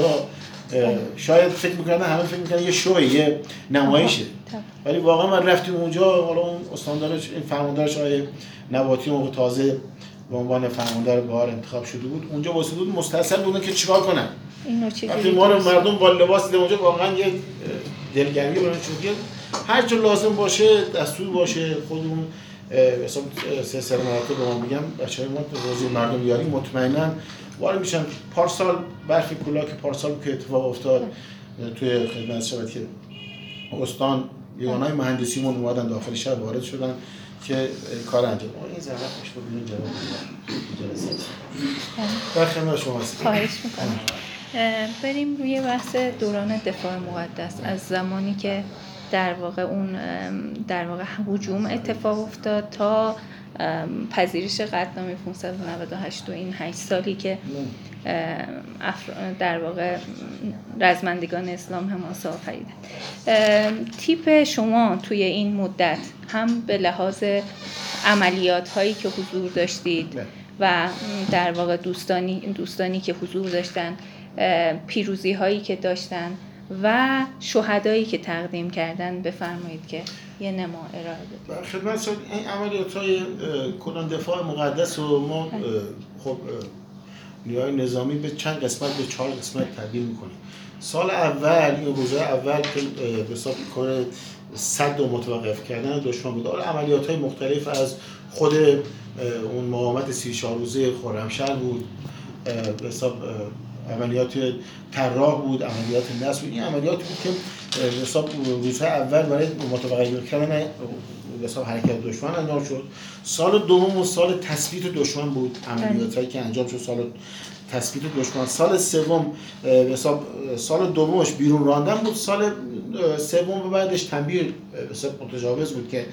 شاید همه فکر میکنن یه شوه، یه نمایشه، ولی واقعا من رفتیم اونجا. حالا اون استاندارش این فرماندارش آقای نباتی موقع تازه به عنوان فرماندار بهار انتخاب شده بود، اونجا واسه بود مستصل بودن که چیکار کنن. وقتی ما مردم با لباس دیدن اونجا واقعا یه دلگرمی برای چون هر چه لازم باشه دستور باشه خودمون مثلا سلسله مراتب به ما میگم بچه‌های ما روزی مردم یاری مطمئنا وارد میشن. پارسال برف کولاک پارسال که اتفاق افتاد توی خدمت شود که استان یگانه‌های مهندسیمون اومدن داخل شهر وارد شدن که کار انجام بدن. این زحمت میشه ببینید جواب جلسه. در خدمت شما هستم. خواهش می‌کنم. بریم روی بحث دوران دفاع مقدس از زمانی که در واقع هجوم اتفاق افتاد تا پذیرش قطعنامه 598 و این 8 سالی که در واقع رزمندگان اسلام حماسه آفریدن. تیپ شما توی این مدت هم به لحاظ عملیات هایی که حضور داشتید و در واقع دوستانی که حضور داشتن، پیروزی هایی که داشتن و شهدایی که تقدیم کردن، بفرمایید که یه نما ارائه بدید. خدمت شما این عملیات‌های کلان دفاع مقدس رو ما خب نیروهای نظامی به چند قسمت، به 4 قسمت تقدیم می‌کنیم. سال اول یا روزهای اول که به حساب کار صد و متوقف کردن دشمن بود، عملیات‌های مختلف از خود اون مقاومت 34 روزه خرمشهر بود، به حساب عملیات طراح بود، عملیات نصر بود. این عملیات بود که به حساب روزهای اول برای متوقف کردن به حساب حرکت دشمن انجام شد. سال دوم و سال تثبیت دشمن بود، عملیاتی که انجام شد سال تثبیت دشمن. سال سوم به حساب سال دومش بیرون راندن بود، سال سوم و بعدش تنبیه به حساب متجاوز بود که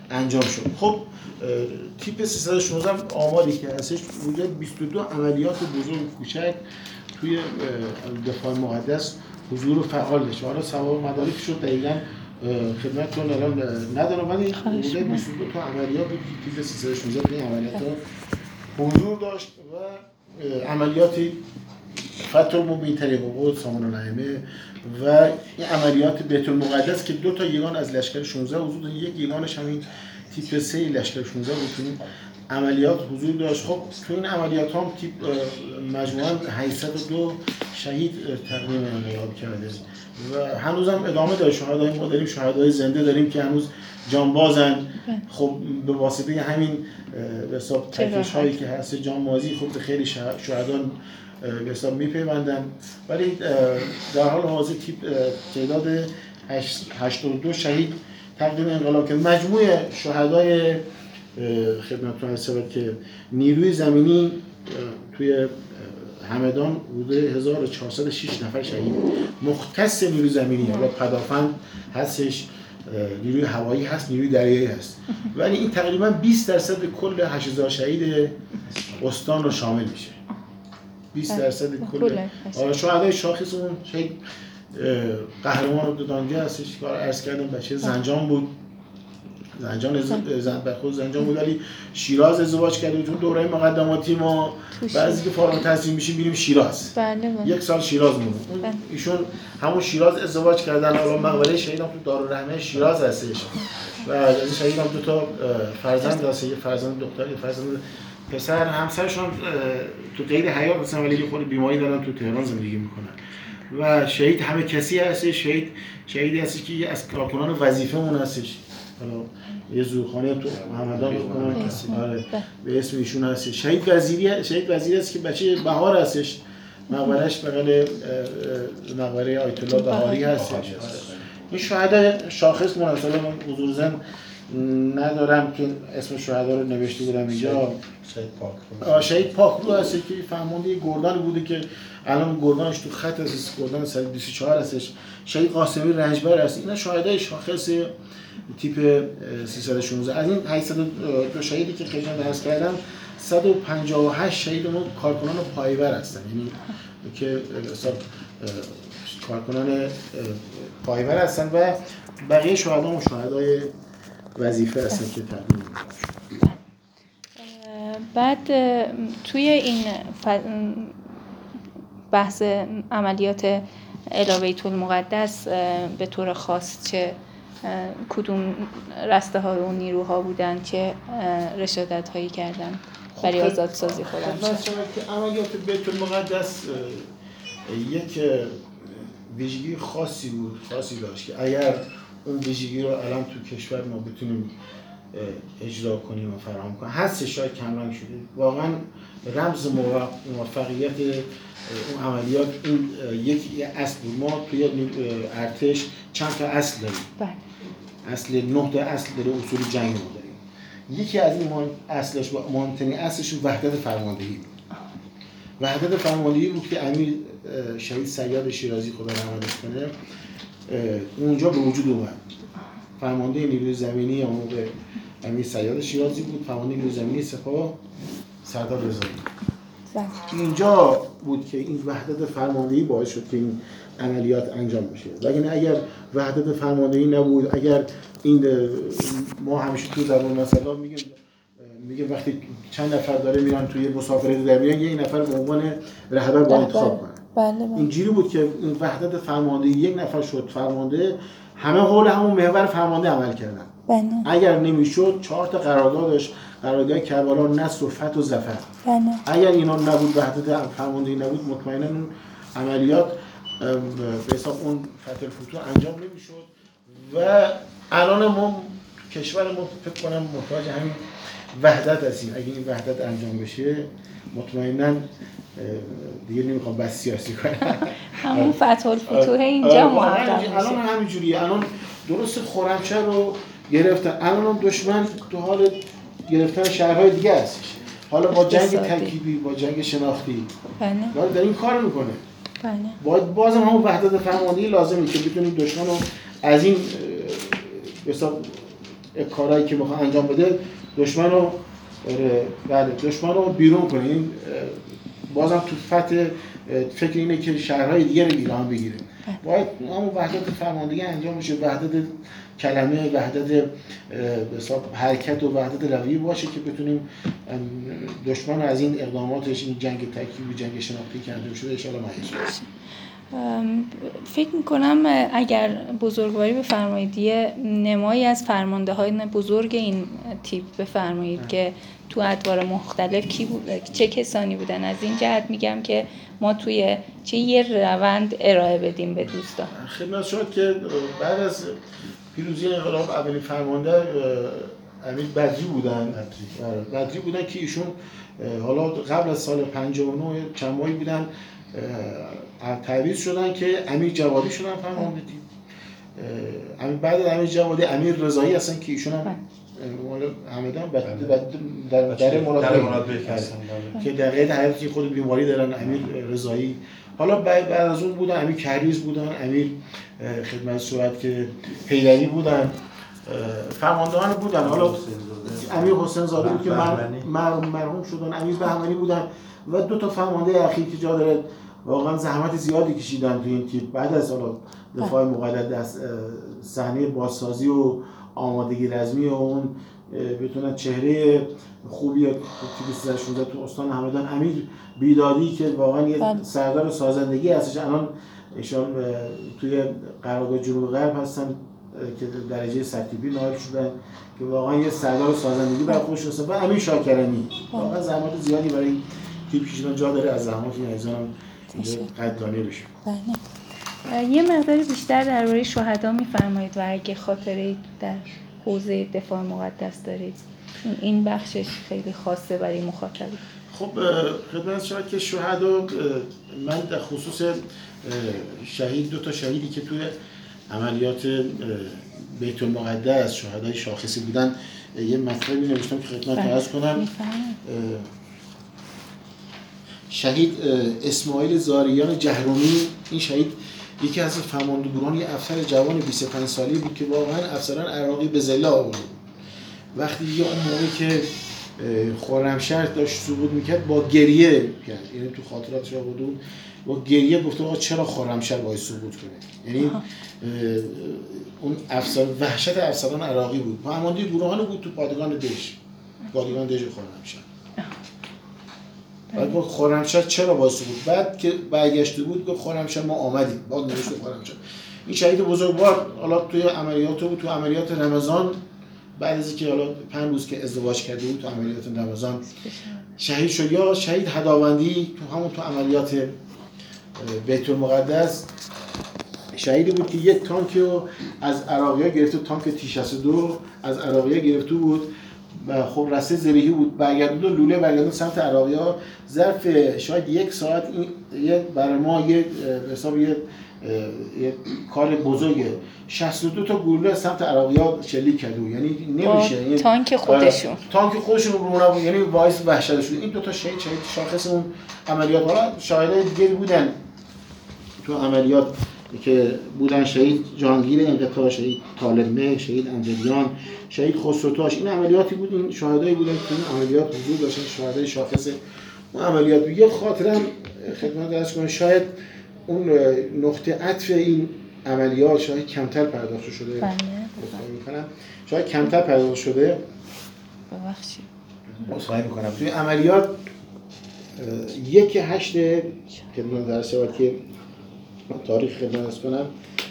انجام شد. خب تیپ 316 آماری که هستش حدود 22 عملیات بزرگ کوچک توی دفاع مقدس حضور فعال داشت. حالا سوابق مدارکش رو دقیقاً خدمتتون الان ندارم، ولی حدود 22 تا عملیات بود که تیپ 316 این عملیات حضور داشت و عملیاتی فتح المبین طریق بود سامان الائمه و این عملیات بیت المقدس که 2 تا یگان از لشکر 16 حضور داشت، یک یگانش همین تیپ 3 لشکر 16 بود که این عملیات حضور داشت. خب تو این عملیات هم تیپ مجموعاً 802 شهید تقدیم انقلاب کرده و هنوزم ادامه داره. شهدای ما داریم، شهدای زنده داریم که هنوز جانبازن. خب به واسطه همین به حساب تکلیش هایی که هست جانبازی خب به خیلی شهدا به حساب میپیوندن، ولی در حال حاضر تیپ تعداد 82 شهید تقدیم انقلاب کرد. مجموع شهدای خدمتتون عرض شود که نیروی زمینی توی همدان حدود 1406 نفر شهید مختص نیروی زمینی، حالا پدافند هستش، نیروی هوایی هست، نیروی دریایی هست، ولی این تقریبا 20% کل 8000 شهید استان رو شامل میشه. 20% کل شهدای شاخص اون شهید قهرمان دودانگه هستش که عرض کردم بچه زنجان بود. زنجان بود ولی شیراز ازدواج کرده. چون دوره مقدماتی ما بعضی که فارغ التحصیل میشیم میریم شیراز. یک سال شیراز مون. ایشون همون شیراز ازدواج کردن. حالا مقبره شهیدم تو دارالرحمه شیراز هستش و از شهیدم 2 تا فرزند داشت، یک فرزند دختر، یک فرزند پسر. همسرشون تو غیر حیات مثلا ولی یه خورده بیماری دارن، تو تهران زندگی میکنن و شهید همه کسی هستش. شهیدی هستش که از کارکنان وظیفه‌مون هستش. حالا یه زورخانه تو همدان بکنم به اسم ایشون هست. شهید وزیری هست که بچه بهار هستش، مقبرش بغل مقبره آیت الله بهاری هستش. این شهدا شاخص مناسبه من حضور زن ندارم که اسم شهدا رو نوشته بودم اینجا. شهید پاکرو هست که فرمانده گردان بوده که الان گردانش تو خط هست، گردان 124 هستش. شهید قاسمی رنجبر هست. اینا شهدای شاخص تیپ 316. از این 802 شهیدی که خدمت عرض کردم 158 شهید ما کارکنان پایور هستن، یعنی که حساب کارکنان پایور هستن و بقیه شهدا شهدای وظیفه هستن که تقدیم می‌کنن. بعد توی این بحث عملیات الی بیت المقدس به طور خاص چه کدوم رسته های اون نیروها بودن که رشادت هایی کردن برای آزادسازی خرمشهر؟ که عملیات بیت المقدس یک ویژگی خاصی داشت که اگر اون ویژگی رو الان تو کشور ما بتونیم اجرا کنیم و فراهم کنیم، هستش شاید کمرنگ شده. واقعا رمز موفقیت اون عملیات این یک اصل بود. ما توی ارتش چند تا اصل داریم. اصل 9 تا اصل داره اصول جنگ ما داریم. یکی از این اصلش و مهمترین اصلش وحدت فرماندهی بود. وحدت فرماندهی بود که امیر شهید صیاد شیرازی خدا رحمتش کنه اونجا به وجود اومد. فرمانده نیروی زمینی اون موقع امیر صیاد شیرازی بود، فرمانده نیروی زمینی سپاه سردار رضایی. اینجا بود که این وحدت فرماندهی باعث شد که این عملیات انجام بشه. وگرنه اگر وحدت فرماندهی نبود، اگر این ما همیشه تو زبان مثلا میگه وقتی چند نفر داره میرن توی مسافرت در میان یک نفر به عنوان رهبر باید انتخاب کنن. اینجوری بود که این وحدت فرماندهی یک نفر شد فرمانده، همه حول همون محور فرمانده عمل کردن. اگر نمیشد 4 تا قرارداد داشت، قرارداد کربلا، نصر و فتح و ظفر. اگر اینا نبود، وحدت فرماندهی نبود، مطمئنا اون عملیات به حساب اون فتح الفتوح انجام نمیشد و الان ما کشور ما فکر کنم محتاج همین وحدت هستیم. اگه این وحدت انجام بشه مطمئنا دیگه نمیخوام بس سیاسی کنم. همون فتح الفتوح اینجا محقق میشه. الان همینجوریه. الان درست خرمشهر رو گرفتن، الان هم دشمن تو حال گرفتن شهرهای دیگه هستش. حالا با جنگ ترکیبی، با جنگ شناختی داره این کار میکنه. باید بازم همون وحدت فرماندهی لازمه که بتونیم دشمن رو از این حساب کارهایی که بخواد انجام بده دشمن رو دشمن رو بیرون کنه. این بازم تو فکر اینه که شهرهای دیگه رو ایران بگیره. باید همون وحدت فرماندهی انجام بشه، وحدت کلمه، وحدت حرکت و وحدت رویه باشه که بتونیم دشمن از این اقداماتش، این جنگ ترکیبی، جنگ شناختی که انجام شده ان شاء الله مایل بشه. فکر میکنم اگر بزرگواری بفرمایید یه نمایی از فرمانده های بزرگ این تیپ بفرمایید که تو ادوار مختلف کی بود، چه کسانی بودن. از این جهت میگم که ما توی چه یه روند ارائه بدیم به دوستان. خدمت شما که بعد از پیروزی انقلاب اولین فرمانده امیر بدری بودن که ایشون حالا قبل از سال 59 چند ماهی بودن تعویض شدن که امیر جوادی شدن فرمانده تیم. بعد از امیر جوادی امیر رضایی هستن که ایشون هم مال همدان در مرادبه که در قید حیاتی خود بیماری دارن. امیر رضایی. حالا بعد از اون بودن امیر کریز بودن، امیر خدمت صورت که حیدری بودن، فرماندهان بودن. حالا امیر حسین زاده بود که مرحوم شدن، امیر بهمنی بودن و دو تا فرمانده اخیر که جا داره واقعا زحمت زیادی کشیدن تو این تیپ. بعد از حالا دفاع مقدد از صحنه بازسازی و آمادگی رزمی و اون بتونن چهره خوبی تیپ 316 تو استان همدان، امیر بیدادی که واقعا یه سردار سازندگی هستش. الان ایشان توی قرارگاه جنوب غرب هستن که درجه سرتیپی نایل شدن که واقعا یه سردار سازندگی برای خودش هست. و امیر شاکرمی واقعا زحمات زیادی برای تیپ کشیدن جا داره. از زحمات این عزیزانم قدردانی بشه. یه مقدار بیشتر درباره شهدا می‌فرمایید و اگه خاطره‌ای در حوزه دفاع مقدس دارید. این بخشش خیلی خاصه برای مخاطب. خب خدمت شما که شهدا، من در خصوص شهید، دو تا شهیدی که توی عملیات بیت المقدس شهدای شاخصی بودن یه مطلبی نوشتم که خدمت عرض کنم. شهید اسماعیل زاریان جهرومی، این شهید یکی از فرماندهان یه افسر جوان 25 سالی بود که واقعا افسران عراقی به ذله آورد. وقتی دیگه اون موقعی که خرمشهر داشت سقوط میکرد با گریه کرد، یعنی تو خاطراتش آورد با گریه گفته آقا چرا خرمشهر باید سقوط کنه. یعنی اون وحشت افسران عراقی بود. فرمانده گروهان بود تو پادگان دژ خرمشهر. بعد گفت خرمشهر چرا باید سقوط؟ بعد که برگشته بود گفت خرمشهر ما آمدیم. بعد نوشته خرمشهر. این شهید بزرگوار حالا توی عملیات رمضان، بعد از اینکه حالا 5 روز که ازدواج کرده بود تو عملیات رمضان شهید شد. یا شهید هداوندی تو عملیات بیت المقدس شهیدی بود که یک تانک رو از عراقی‌ها گرفته، تانک تی-62 از عراقی‌ها گرفته بود و خب رسته زرهی بود، برگردوند لوله برگردوند سمت عراقی‌ها. ظرف شاید 1 ساعت این برای ما یه حساب یه کار بزرگه. 62 تا گلوله سمت عراقی‌ها شلیک کرده بود. یعنی نمیشه، یعنی تانک خودشون رو نبود، یعنی باعث وحشتشون. این دو تا شهید شاخص اون عملیات. حالا شاهدای دیگری بودن تو عملیات که بودن، شهید جهانگیر انقطاع، شهید طالب، شهید اندریان، شهید خسروتاش. این عملیاتی بود، این شاهدایی بودن که این عملیات حضور داشتن، شاهدای شاخص اون عملیات. یه خاطرم خدمت عرض کنم، شاید اون نقطه عطف این عملیات شاید کمتر پرداخته شده. شاید کمتر پرداخته شده. ببخشید. مصاحبه می‌کنم. توی عملیات 1/8 خدمت در شود که تاریخ خدمت کنم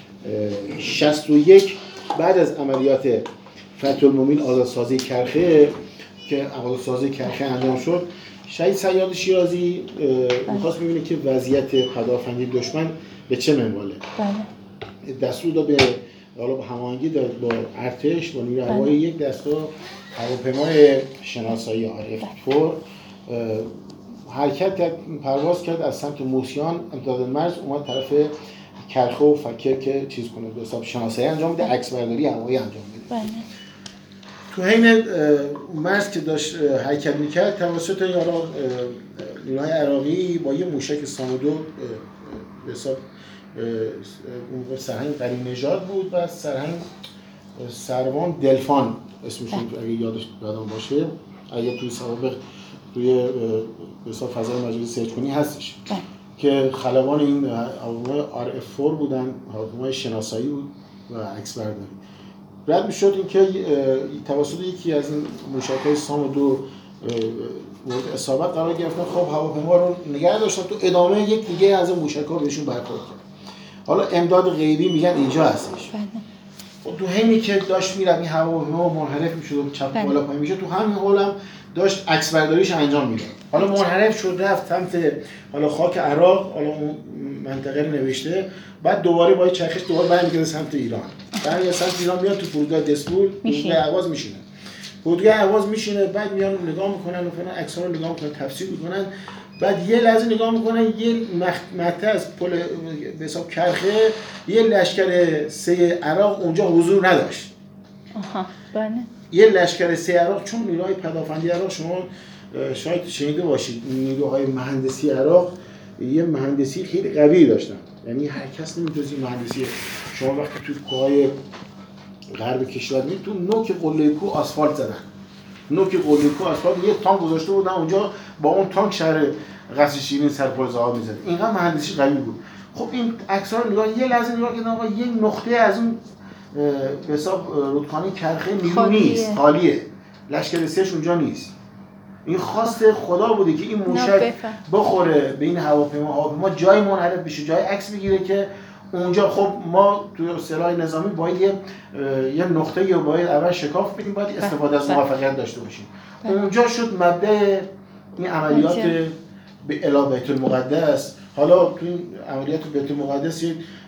61 بعد از عملیات فتح المؤمنین آزادسازی کرخه که آزادسازی کرخه انجام شد، شهید صیاد شیرازی می‌خواست ببینه که وضعیت پدافندی دشمن به چه منواله. دستور داد به حالا هماهنگی داد با ارتش، با نیروی هوایی، یک دستگاه هواپیمای شناسایی عارف حرکت کرد، پرواز کرد از سمت موسیان امتداد مرز اومد طرف کرخه و فکر که چیز کنه، به حساب شناسایی انجام بده، عکس برداری هوایی انجام بده. تو حین مرز که داشت حرکت میکرد توسط یارا نیروهای عراقی با یه موشک سامودو به حساب اون سرهنگ قلی نژاد بود و سرهنگ سروان دلفان اسمشون اگه یادم باشه، اگه توی سوابق توی مثلا فضای مجازی سرچ کنی هستش که خلبان این هواپیمای RF4 بودن، هواپیمای شناسایی بود و عکس برداری. رد میشد این که توسط یکی از این موشک‌های سام 2 مورد اصابت قرار گرفتن. خب هواپیما رو نگه داشتن، تو ادامه یک دیگه از این موشک‌ها بهشون برخورد کرد. حالا امداد غیبی میگن اینجا هستش. تو حینی که داشت میرفت این هواپیما منحرف میشد و چپ بالا پایین میشد، تو همین حال هم داشت عکس برداریش انجام میداد. حالا منحرف شد رفت سمت حالا خاک عراق، حالا اون منطقه رو نوشته، بعد دوباره با چرخش دوباره برمیگرده سمت ایران. برمیگرده سمت ایران، میاد تو فرودگاه دسپول، فرودگاه اهواز میشینه. فرودگاه اهواز میشینه، بعد میان نگاه میکنن و فلان عکس‌ها رو نگاه میکنن، تفسیر میکنن. بعد یه لحظه نگاه میکنن یه مقطع از پل به حساب کرخه یه لشکر 3 عراق اونجا حضور نداشت. بله. یه لشکر 3 عراق، چون نیروهای پدافندی عراق شما شاید شنیده باشید نیروهای مهندسی عراق یه مهندسی خیلی قوی داشتن، یعنی هر کس نمی‌جز این مهندسی. شما وقتی تو کوههای غرب کشور میرید تو نوک قله کوه آسفالت زدن، نوک قله کوه آسفالت یه تانک گذاشته بودن اونجا، با اون تانک شهر قصر شیرین سر پل زاهد می‌زد. اینقدر مهندسی قوی بود. خب این عکس‌ها رو نگاه، یه لحظه نگاه کردن آقا یه نقطه از اون به حساب رودخانه کرخه نیرو نیست، خالیه، لشکر 3 اونجا نیست. این خواست خدا بوده که این موشک بخوره به این هواپیما جای منحرف بشه، جای عکس بگیره که اونجا. خب ما تو سلاح نظامی باید یه نقطه یا باید اول شکاف بدیم، باید استفاده از موفقیت داشته باشیم. اونجا شد مبدأ این عملیات به الی بیت المقدس. حالا تو این عملیات بیت المقدس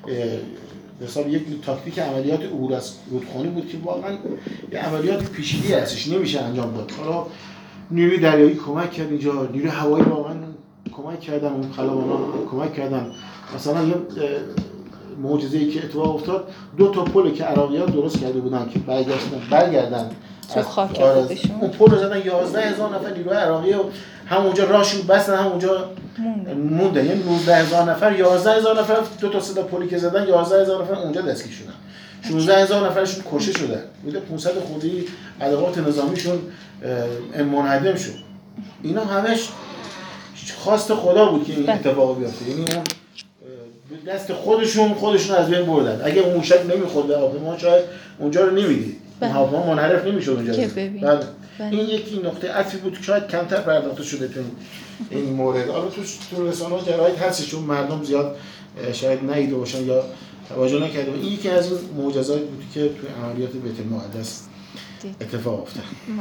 به حساب یک تاکتیک عملیات عبور از رودخانه بود که واقعا یه عملیات پیچیده‌ای هستش، نمیشه انجام داد. حالا نیروی دریایی کمک کرد اینجا، نیروی هوایی واقعا کمک کردن، اون خلبانا کمک کردن. مثلا یه معجزه‌ای که اتفاق افتاد، 2 تا پل که عراقی‌ها درست کرده بودن که برگردن تو خاک خودشون، اون پل رو زدن 11000 نفر نیروی عراقی و همونجا راهشون بستن، همونجا موندن. یعنی 19000 نفر، 11000 نفر 2 تا 3 تا پلی که زدن 11000 نفر اونجا دستگیر شدن. 16000 نفرشون کشته شدن. بوده 500 خودی ادوات نظامیشون منهدم شد. اینا همش خواست خدا بود که این اتفاق بیفته. یعنی اون دست خودشون از بین بردن. اگه اون موشک نمیخورد به هواپیما شاید اونجا رو نمیدید. اون هواپیما منحرف نمیشد اونجا. بله. این یکی نقطه عطفی بود که شاید کمتر پرداخته شده تو این مورد. حالا تو رسانه‌ها جراید هستش، چون مردم زیاد شاید ندیده باشن یا توجه نکرده. این یکی از این معجزاتی بود که توی عملیات بیت المقدس اتفاق افتاد.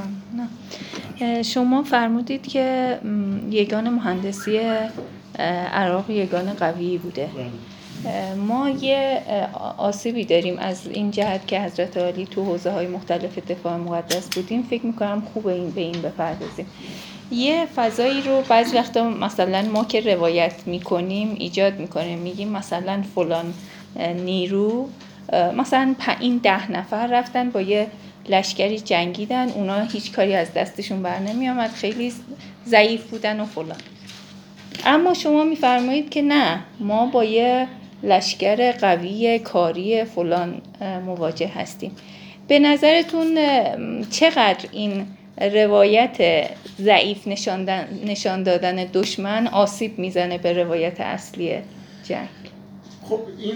شما فرمودید که یگان مهندسی عراق یگان قوی بوده. ما یه آسیبی داریم از این جهت که حضرت عالی تو حوزه‌های مختلف دفاع مقدس بودیم. فکر می‌کنم خوبه به این بپردازیم. یه فضایی رو بعضی وقتا مثلا ما که روایت می‌کنیم ایجاد می‌کنیم، میگیم مثلا فلان نیرو مثلا این 10 نفر رفتن با یه لشکری جنگیدن، اونا هیچ کاری از دستشون بر نمی آمد، خیلی ضعیف بودن و فلان. اما شما میفرمایید که نه، ما با یه لشکر قوی کاری فلان مواجه هستیم. به نظرتون چقدر این روایت ضعیف نشان دادن دشمن آسیب میزنه به روایت اصلی جنگ؟ خب این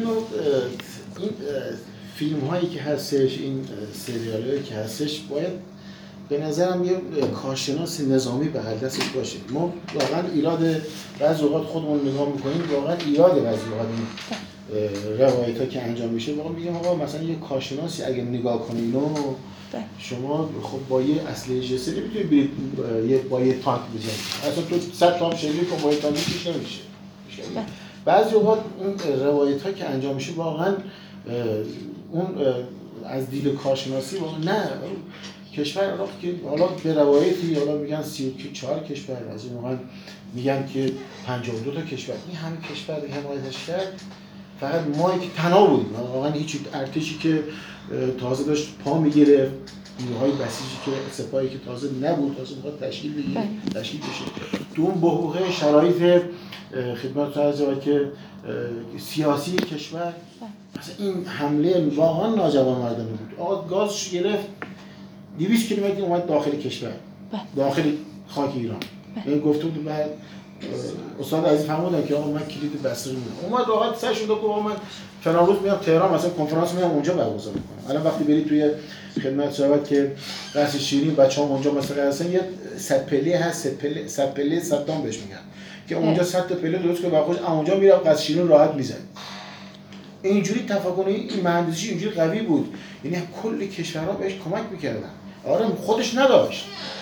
فیلم هایی که هستش، این سریال هایی که هستش، باید به نظرم یه کارشناس نظامی بغل دستش باشه. ما واقعا ایراد بعضی اوقات خودمون نگاه میکنیم، واقعا ایراد بعضی اوقات این روایت ها که انجام میشه، واقعا میگم آقا مثلا یه کارشناسی اگه نگاه کنین و شما خب با یه اسلحه جسه نمیتونید برید با یه تانک بزنید. اصلا تو 100 تا هم شلیک کن با یه تانک پیش نمیشه. بعضی اوقات اون روایت ها که انجام میشه واقعا اون از دید کارشناسی واقعا نه. کشور عراق که حالا به روایتی حالا میگن 34 کشور، از این موقع میگن که 52 تا کشور، این همه کشور حمایتش کرد، فقط ما که تنها بودیم. واقعا هیچ ارتشی که تازه داشت پا میگرفت، نیروهای بسیجی که سپاهی که تازه نبود، تازه میخواد تشکیل بشه. تو اون بحبوحه شرایط خدمت عرض که سیاسی کشور مثلا این حمله واقعا ناجوانمردانه بود. آقا گازش گرفت 200 کیلومتر اومد داخل کشور، داخل خاک ایران. این گفته بود بعد استاد عزیز فرمودن که آقا من کلید بصره میدم، اومد راحت سر شد گفت من فلان روز میام تهران مثلا کنفرانس میام اونجا برگزار میکنم. الان وقتی برید توی خدمت صحبت که قصر شیرین بچه‌ها اونجا مثلا هستن، یه صد پله هست، صد پله صدام بهش میگن که اونجا 100 تا پله درست کنه بعد اونجا میره قصر شیرین راحت میزنه. اینجوری تفکر این مهندسی اینجوری قوی بود، یعنی کل کشورها بهش کمک میکردن. آره خودش نداشت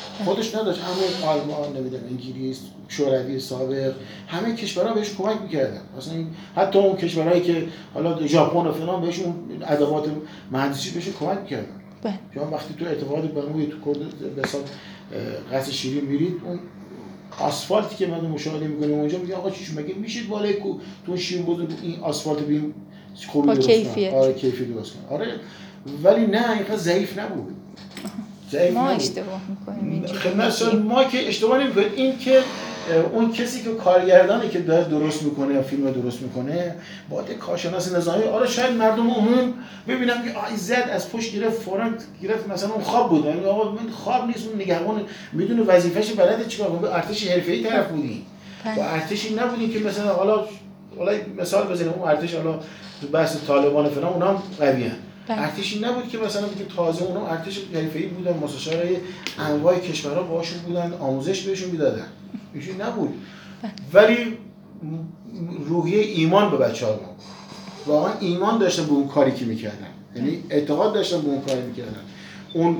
همه آلمان نمیدونم انگلیس شوروی سابق همه کشورها بهش کمک میکردن. مثلا حتی اون کشورهایی که حالا ژاپن و فلان بهشون ادوات مهندسی بهش کمک میکردن. شما وقتی تو اتفاقات بنوی تو کرد بسات قصر شیرین میرید، اون آسفالتی که من مشاهده میکنم اونجا میگم آقا چیش مگه میشید بالای تو شیرین بزرگ این آسفالت بیم خوبی درست کنن؟ آره کیفی درست کنن. آره ولی نه اینقدر ضعیف نبود. ما اشتباه میکنیم خدمت ما که اشتباه نمیکنیم، این که اون کسی که کارگردانی که داره درست میکنه یا فیلم درست میکنه باید کارشناس نظامی، آره شاید مردم عموم ببینم که زد از پشت گرفت فوراً گرفت مثلا اون خواب بود، یعنی آقا من خواب نیست، اون نگهبان میدونه وظیفه‌ش بلده چیکار کنه. ارتش حرفه‌ای طرف بودی و ارتشی نبودی که مثلا حالا مثال بزنیم اون ارتش حالا تو بحث طالبان فلان اونها هم قویه، ارتشی نبود که مثلا که تازه اونا ارتش حرفه‌ای بودن، مستشارای انواع کشورها باهاشون بودن، آموزش بهشون میدادن، اینجوری نبود. ولی روحیه ایمان به بچه‌ها بود، واقعا ایمان داشتن به اون کاری که میکردن، یعنی اعتقاد داشتن به اون کاری میکردن. اون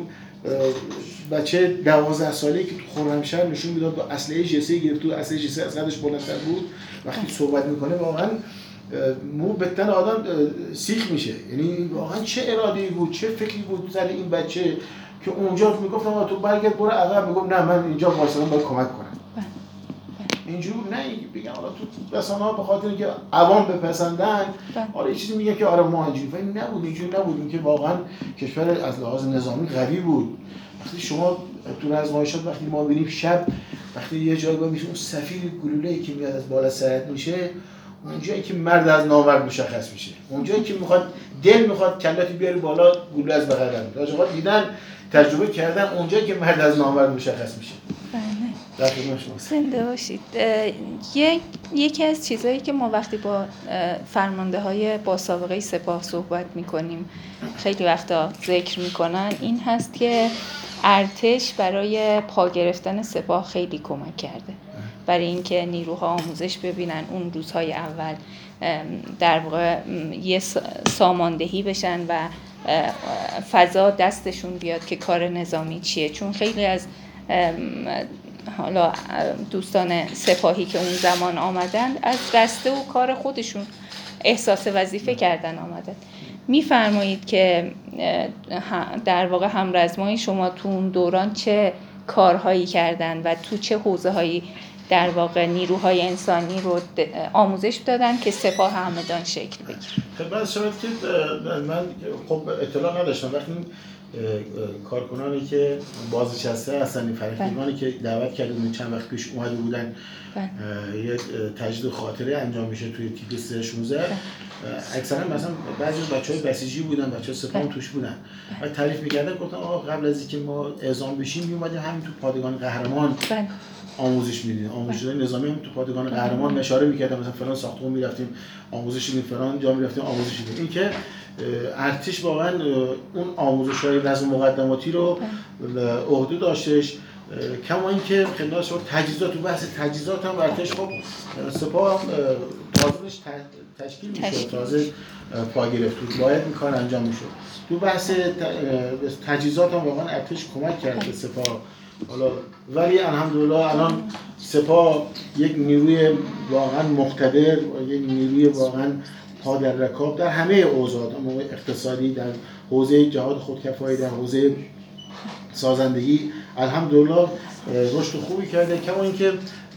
بچه 12 ساله‌ای که تو خرمشهر نشون میداد با اسلحه جیسه گرفت، تو اسلحه جیسه از قدش بلندتر بود، وقتی صحبت میکنه واقعا مو به تن آدم سیخ میشه. یعنی واقعا چه اراده‌ای بود، چه فکری بود سر این بچه که اونجا میگفت آقا تو برگرد برو عقب، میگفت نه من اینجا واسه باید کمک کنم. اینجوری نه بگم حالا تو رسانه‌ها به خاطر اینکه عوام بپسندن آره یه چیزی میگه که آره ما اینجوری، ولی نبود، اینجوری نبود که واقعا کشور از لحاظ نظامی قوی بود. وقتی شما تو آزمایشات وقتی ما ببینیم شب وقتی یه جایی میشه اون سفیر گلوله‌ای که میاد از بالا سرت میشه، اونجایی که مرد از نامرد مشخص میشه، اونجایی که میخواد دل میخواد کلاتی بیاری بالا گلوله از بغل میاد. آقا دیدن تجربه کردن اونجایی که مرد از نامرد مشخص میشه. بله. زنده باشید. یکی از چیزایی که ما وقتی با فرمانده‌های با سابقه سپاه صحبت میکنیم خیلی وقتا ذکر میکنن این هست که ارتش برای پا گرفتن سپاه خیلی کمک کرده، برای اینکه نیروها آموزش ببینن، اون روزهای اول در واقع یه ساماندهی بشن و فضا دستشون بیاد که کار نظامی چیه. چون خیلی از حالا دوستان سپاهی که اون زمان آمدن از دسته و کار خودشون احساس وظیفه کردن آمدن. میفرمایید که در واقع همرزمای شما تو اون دوران چه کارهایی کردن و تو چه حوزه‌هایی در واقع نیروهای انسانی رو آموزش دادن که سپاه همدان شکل بگیره؟ خدمت شما که من خب اطلاع نداشتم. وقتی کارکنانی که بازنشسته هستن این فرهنگیانی که دعوت کردن چند وقت پیش اومده بودن یک تجدید خاطره انجام میشه توی تیپ 316 اکثرا مثلا بعضی بچهای بسیجی بودن، بچهای سپاه توش بودن و تعریف می‌کردن، گفتن آقا قبل از اینکه ما اعزام بشیم میومدیم همین تو پادگان قهرمان آموزش میدیم، آموزش‌های نظامی هم تو پادگان قهرمان اشاره می‌کردن، مثلا فلان ساختمون می‌رفتیم آموزش میدیم، فلان جا می‌رفتیم آموزش میدیم. این که ارتش واقعا اون آموزش‌های نظم مقدماتی رو عهده داشتش. کما اینکه خدمت شما تجهیزات، تو بحث تجهیزات هم ارتش خب سپاه هم تازهش تشکیل می‌شد، تازه پا گرفت بود، باید این کار انجام می‌شد. تو بحث تجهیزات هم واقعا ارتش کمک کرد به سپاه. حالا ولی الحمدلله الان سپاه یک نیروی واقعا مقتدر و یک نیروی واقعا پا در رکاب در همه اوضاع، اقتصادی، در حوزه جهاد خودکفایی، در حوزه سازندگی الحمدلله رشد خوبی کرده. کما اینکه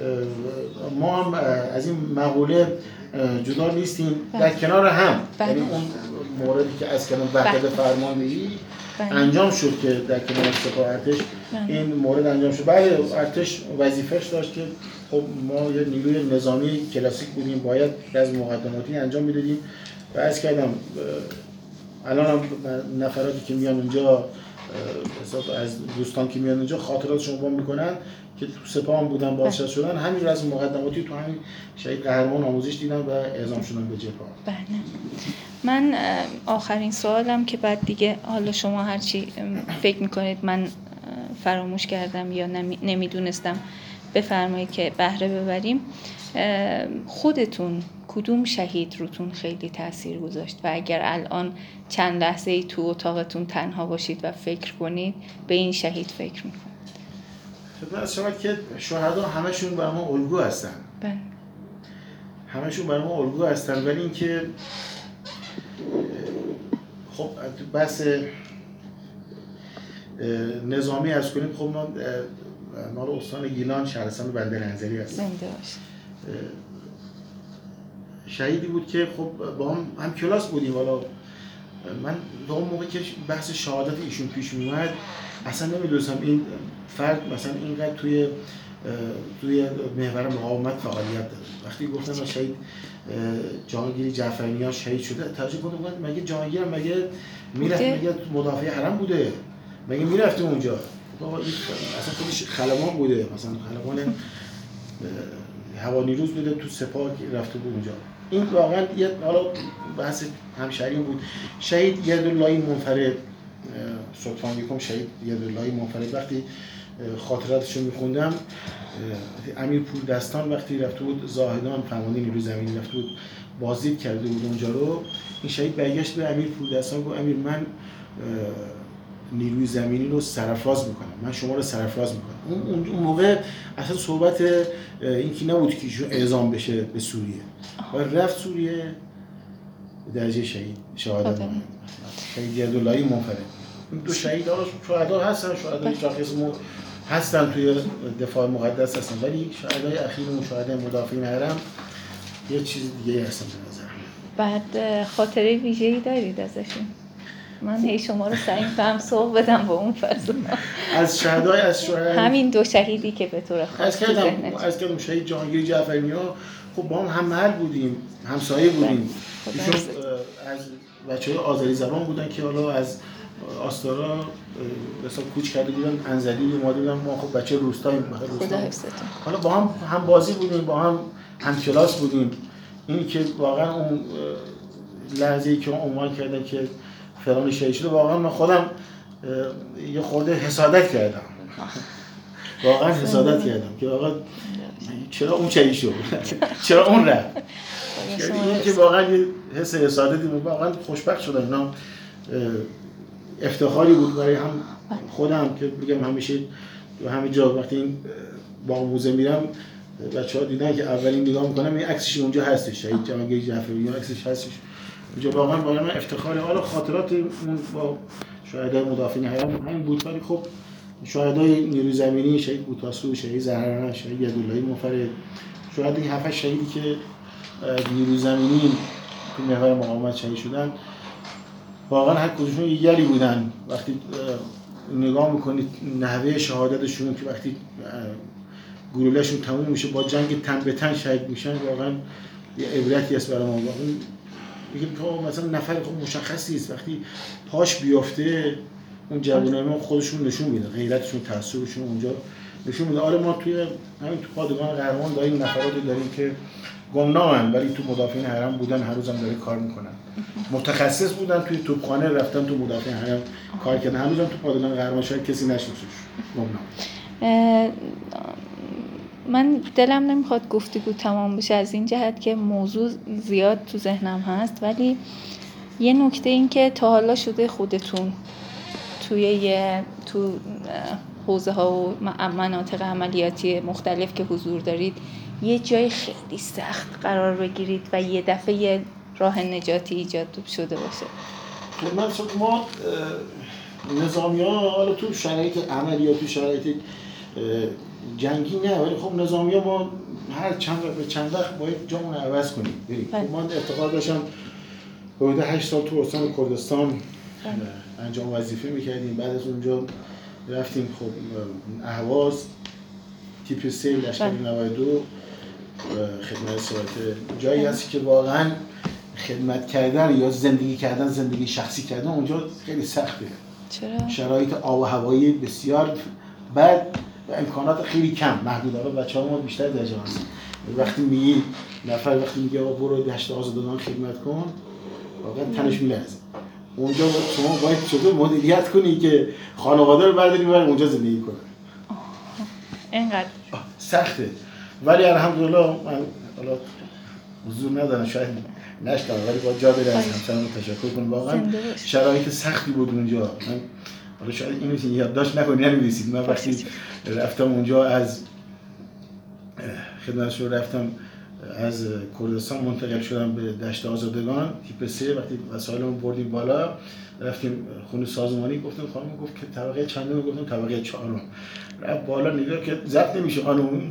ما هم از این مقوله جدا نیستیم، در کنار هم، یعنی اون موردی که از کنار وحدت فرماندهی انجام شد که در کنار سپاه ارتش این مورد انجام شد. بله ارتش وظیفه‌اش داشت که خب ما یه نیروی نظامی کلاسیک بودیم، باید از مقدماتی انجام میدادیم و عرض کردم الان هم نفراتی که میان اونجا از دوستان که میان اونجا خاطراتشون رو میکنن که تو سپاه هم بودن بازنشسته شدن، همین از مقدماتی تو همین شهید قهرمان آموزش دیدن و اعزام شدن به جبهه. بله. من آخرین سوالم که بعد دیگه حالا شما هرچی فکر میکنید من فراموش کردم یا نمیدونستم بفرمایید که بهره ببریم. خودتون کدوم شهید روتون خیلی تأثیر گذاشت و اگر الان چند لحظه ای تو اتاقتون تنها باشید و فکر کنید به این شهید فکر میکنید؟ خدمت شما که شهدا همشون برای ما الگو هستن. بله. همشون برای ما الگو هستن، ولی اینکه خب بحث نظامی از کنیم، خب ما مال استان گیلان شهرستان بندرنظری هستیم. زنده باشه. شهیدی بود که خب با هم کلاس بودیم. حالا من تا اون موقع که بحث شهادت ایشون پیش میومد اصلا نمیدونستم این فرد مثلا اینقدر توی محور مقاومت فعالیت داره. وقتی گفتم شهید جهانگیر جعفرنیا شهید شده تعجب کردم، مگه جهانگیر مگه میرفت مگه مدافع حرم بوده، مگه میرفته اونجا؟ بابا این اصلا خودش خلبان بوده، مثلا خلبان هوانیروز بوده، تو سپاه رفته بود اونجا. این واقعا یه حالا بحث همشهریون بود. شهید یداللهی منفرد، صدفان یکم شهید یداللهی منفرد، وقتی خاطراتشو میخوندم امیر پوردستان وقتی رفته بود زاهدان فرمانده نیروی زمینی رفته بود بازدید کرده بود اونجا رو، این شهید برگشت به امیر پوردستان گفت امیر من نیروی زمینی رو سرفراز میکنم، من شما رو سرفراز میکنم. اون موقع اصلا صحبت این که نبود که ایشون اعزام بشه به سوریه و رفت سوریه درجه شهادت مهم. شهید یداللهی منفرد. این دو شهید ها شهدا هستن، شهدای شاخص هستن توی دفاع مقدس هستن، ولی شهدای اخیرمون شهدای مدافعین حرم یه چیز دیگه هستن به نظر. بعد خاطره ویژه‌ای دارید ازشون؟ من هی شما رو سعی می‌کنم سوق بدم با اون فضا. از شهدای همین دو شهیدی که به طور خاص از کردم شهید جهانگیر جعفرنیا خب با هم محل بودیم، همسایه بودیم. ایشون از بچه‌های آذری زبان بودن که حالا از آستارا مثلا کوچ کرده بودن، انزلی اومده بودن. ما خب بچه روستاییم، خدا حفظتون. حالا با هم بازی بودیم، با هم کلاس بودیم. این که واقعا اون لحظه‌ای که عنوان کردن که فلان شهید شده، واقعا من خودم یه خورده حسادت کردم. واقعا حسادت کردم که آقا چرا اون شهید شد؟ چرا اون رفت؟ این که واقعا یه حس حسادتی بود. واقعا خوشبخت شدم. اینا افتخاری بود برای هم خودم که بگم همیشه تو همه جا وقتی این با موزه میرم بچه‌ها دیدن که اولین نگاه میکنم این عکسش اونجا هستش، شهید جهانگیر جعفرنیا عکسش هستش اونجا. واقعا برای من افتخاره. حالا خاطرات اون با شهدای مدافعین حرم همین بود، ولی خب شهدای نیروی زمینی شهید بوتاسو، شهید زهرانه، شهید یداللهی منفرد، شهید این 7 شهیدی که نیروی زمینی تو محور مقاومت شهید شدن، واقعا هر کدومشون یه یلی بودن. وقتی نگاه میکنید نحوه شهادتشون که وقتی گلوله‌شون تموم میشه با جنگ تن به تن شهید میشن، واقعا یه عبرتی است برای ما. واقعا میگیم که مثلا نفر خب مشخصی است وقتی پاش بیفته اون جوانای ما خودشون نشون میدن، غیرتشون، تعصبشون اونجا نشون میده. آره ما توی همین تو پادگان قهرمان داریم نفراتی داریم که گمنامن ولی تو مدافعین حرم بودن، هر روزم داره کار میکنن. متخصص بودن توی توپخانه، رفتن تو مدافعین حرم کار کردن. هنوزم تو پادگان قهرمان شاید کسی نشناسه گمنام. من دلم نمیخواد گفتگو تمام بشه از این جهت که موضوع زیاد تو ذهنم هست، ولی یه نکته این که تا حالا شده خودتون تو حوزه ها و مناطق عملیاتی مختلف که حضور دارید یه جای خیلی سخت قرار بگیرید و یه دفعه یه راه نجاتی ایجاد شده باشه؟ خدمت ما نظامی‌ها حالا تو شرایط عملیاتی، تو شرایط جنگی نه، ولی خب نظامی‌ها ما هر چند وقت باید جامون عوض کنیم بریم. من اعتقاد داشتم حدود 8 سال تو استان کردستان انجام وظیفه میکردیم. بعد از اونجا رفتیم خب اهواز تیپ 3 لشکر 92 خدمت سادات جایی هست که واقعا خدمت کردن یا زندگی شخصی کردن اونجا خیلی سخته. چرا؟ شرایط آب و هوایی بسیار بد و امکانات خیلی کم محدوده. بچه‌ها ما بیشتر در جهان وقتی میگی نفر وقتی میگه آقا برو دشت آزادگان خدمت کن واقعا تنش میلرزه. اونجا شما باید چطور مدیریت کنی که خانواده رو برداری ببری اونجا زندگی کنه. اینقدر سخته. ولی الحمدلله من حالا حضور ندارم شاید نشتم ولی با جا بره از همسرم تشکر کنم. واقعا شرایط سختی بود اونجا. من حالا شاید اینو یادداشت نکنید نمی‌نویسید. من وقتی رفتم اونجا از خدمتش رفتم از کردستان منتقل شدم به دشت آزادگان تیپ 3. وقتی وسایلمون بردیم بالا رفتیم خونه سازمانی گفتم خانم گفت که طبقه چندم گفتم طبقه 4م. رفت بالا نگاه که ضبط نمیشه خانم.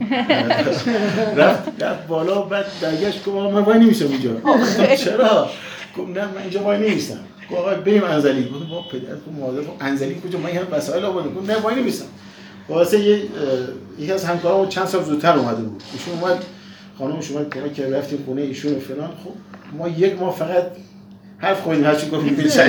رفت بالا بعد برگشت گفت من وای نمیشم اینجا. گفتم چرا؟ گفت نه من اینجا وای نمیشم. گفت آقا بریم انزلی. گفتم با پدرت گفت مادر انزلی کجا من هم وسایل آوردم. گفت نه وای نمیشم. واسه یکی از همکارام چند سال زودتر اومده بود. ایشون اومد خانم شما که رفتیم خونه ایشون و فلان. خب ما یک ماه فقط حرف خوردیم هر چی گفتید چش.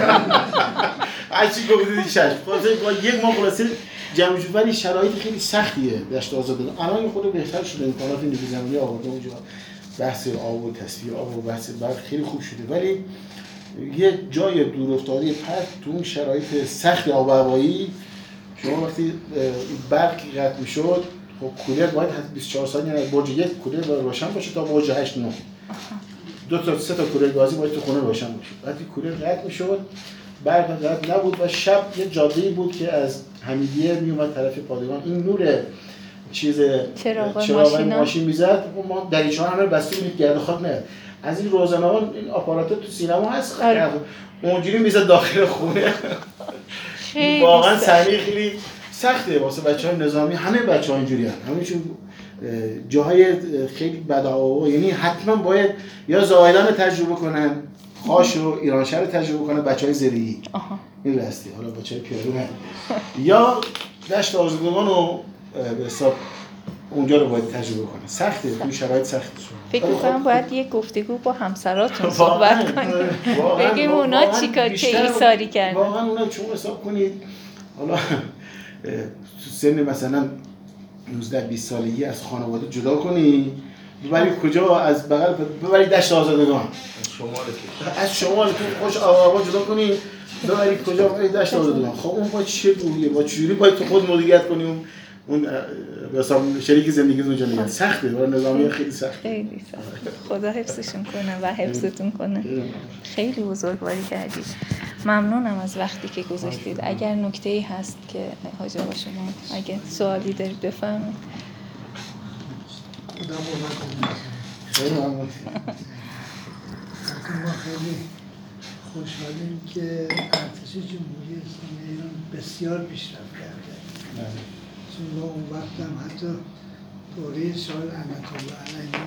هر چی گفتید چش. با یک ماه خلاصه جمع شد. ولی شرایط خیلی سختیه دشت آزادگان. الان خود بهتر شده امکانات نیروی زمینی آورده اونجا. بحث آب و تصفیه آب و بحث برق خیلی خوب شده. ولی یه جای دورافتاده پرت تو اون شرایط سخت آب و هوایی شما وقتی برق قطع میشد خب کولر باید 24 ساعت یعنی برج یک کولر باید روشن باشه تا برج 8 9 دو تا سه تا کولر گازی باید تو خونه روشن باشه. وقتی کولر قطع میشد برق قطع نبود و شب یه جاده‌ای بود که از حمیدیه میومد طرف پادگان این نور چیز چراغ ماشین میزد و ما دریچه‌ها همه بسته بود گرد خاک نه از این روزنامه این آپارات تو سینما هست اونجوری میزد داخل خونه. واقعا صحنه خیلی سخته واسه بچه‌های نظامی. همه بچه‌ها اینجوریان همینشون جاهای خیلی بدآوا یعنی حتما باید یا زائلان تجربه کنن خاش و ایرانشهر رو تجربه کنن بچه‌های زرعی این راستی حالا بچه‌های پیاده نه یا دشت آزادگان رو به حساب اونجا رو باید تجربه کنن. سخته اون شرایط سخته. فکر می‌کنم باید یه گفتگو با همسراتون صحبت کنیم بگیم اونا چیکار چه ایثاری کردن. واقعا اونا چون حساب کنید حالا تو سن مثلا 19-20 سالگی از خانواده جدا کنی ببری کجا از بغل ببری دشت آزادگان از شمال تو خوش آبا جدا کنی ببری کجا ببری دشت آزادگان. خب اون با چه رویه با چجوری باید تو خود مدیریت کنی اون مثلا شریک زندگیتون اونجا نگه سخته برای نظامی خیلی سخته. خیلی سخته. خدا حفظشون کنه و حفظتون کنه. خیلی بزرگواری کردید. ممنونم از وقتی که گذاشتید. اگر نکته‌ای هست که حاج آقا شما اگه سوالی دارید بفرمایید. خدا مبارک. خیلی ممنون. ما خیلی خوشحالیم که ارتش جمهوری اسلامی ایران بسیار پیشرفت کرده. چون ما اون وقت هم حتی دوره شاه رحمت الله علیه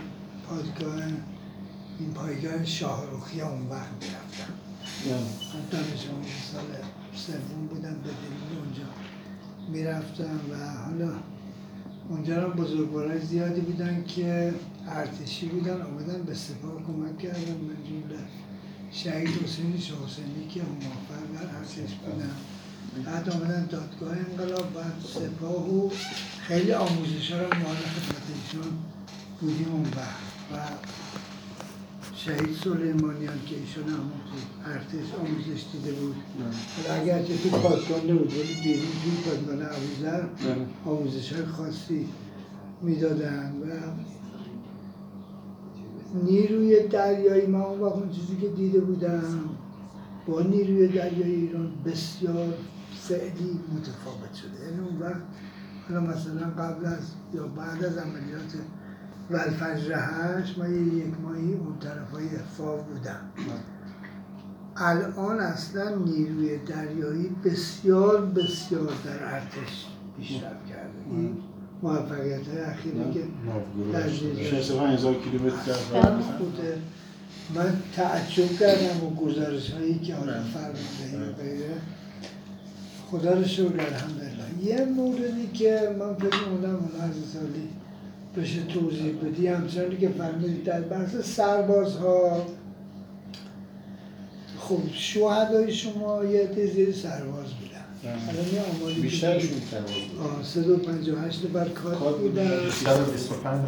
پایگاه شاهرخی اون وقت میرفتم. من دانشجوی سال سوم بودم به دلیل اونجا میرفتم و حالا اونجا رو بزرگوارای زیادی بودن که ارتشی بودن آمدن به سپاه کمک کردن. من جمله شهید حسین شاه حسینی که اون موفر بر ارتش بودن بعد آمدن دادگاه انقلاب بعد سپاه و خیلی آموزش ها رو مال خدمت ایشون بودیم اون وقت و شهید سلیمانیان که ایشون هم ارتش آموزش دیده بود اگرچه تو پادگان نبود ولی دیدیم توی پادگان ابوذر آموزش های خاصی میدادن و نیروی دریایی من اون وقت اون چیزی که دیده بودم با نیروی دریایی ایران بسیار فعلی متفاوت شده. یعنی اون وقت حالا مثلا قبل از یا بعد از عملیات والفجر 8 من یک ماهی اون طرفای فاو بودم. الان اصلا نیروی دریایی بسیار بسیار در ارتش پیشرفت کرده. این موفقیت های اخیری که در 65,000 کیلومتر بوده. من تعجب کردم و گزارش هایی که حالا فرمانده و غیره. خدا رو شکر الحمدلله یه موردی که من فکر می‌کنم هر سالی بشه توضیح بدی، همچنانی که فهمیدید در بحث سربازها، خب شهدای شما یه عده زیر سرباز بودن. الان یه آماری بیشترشون سرباز بود. 358 نفر کات بودن. 125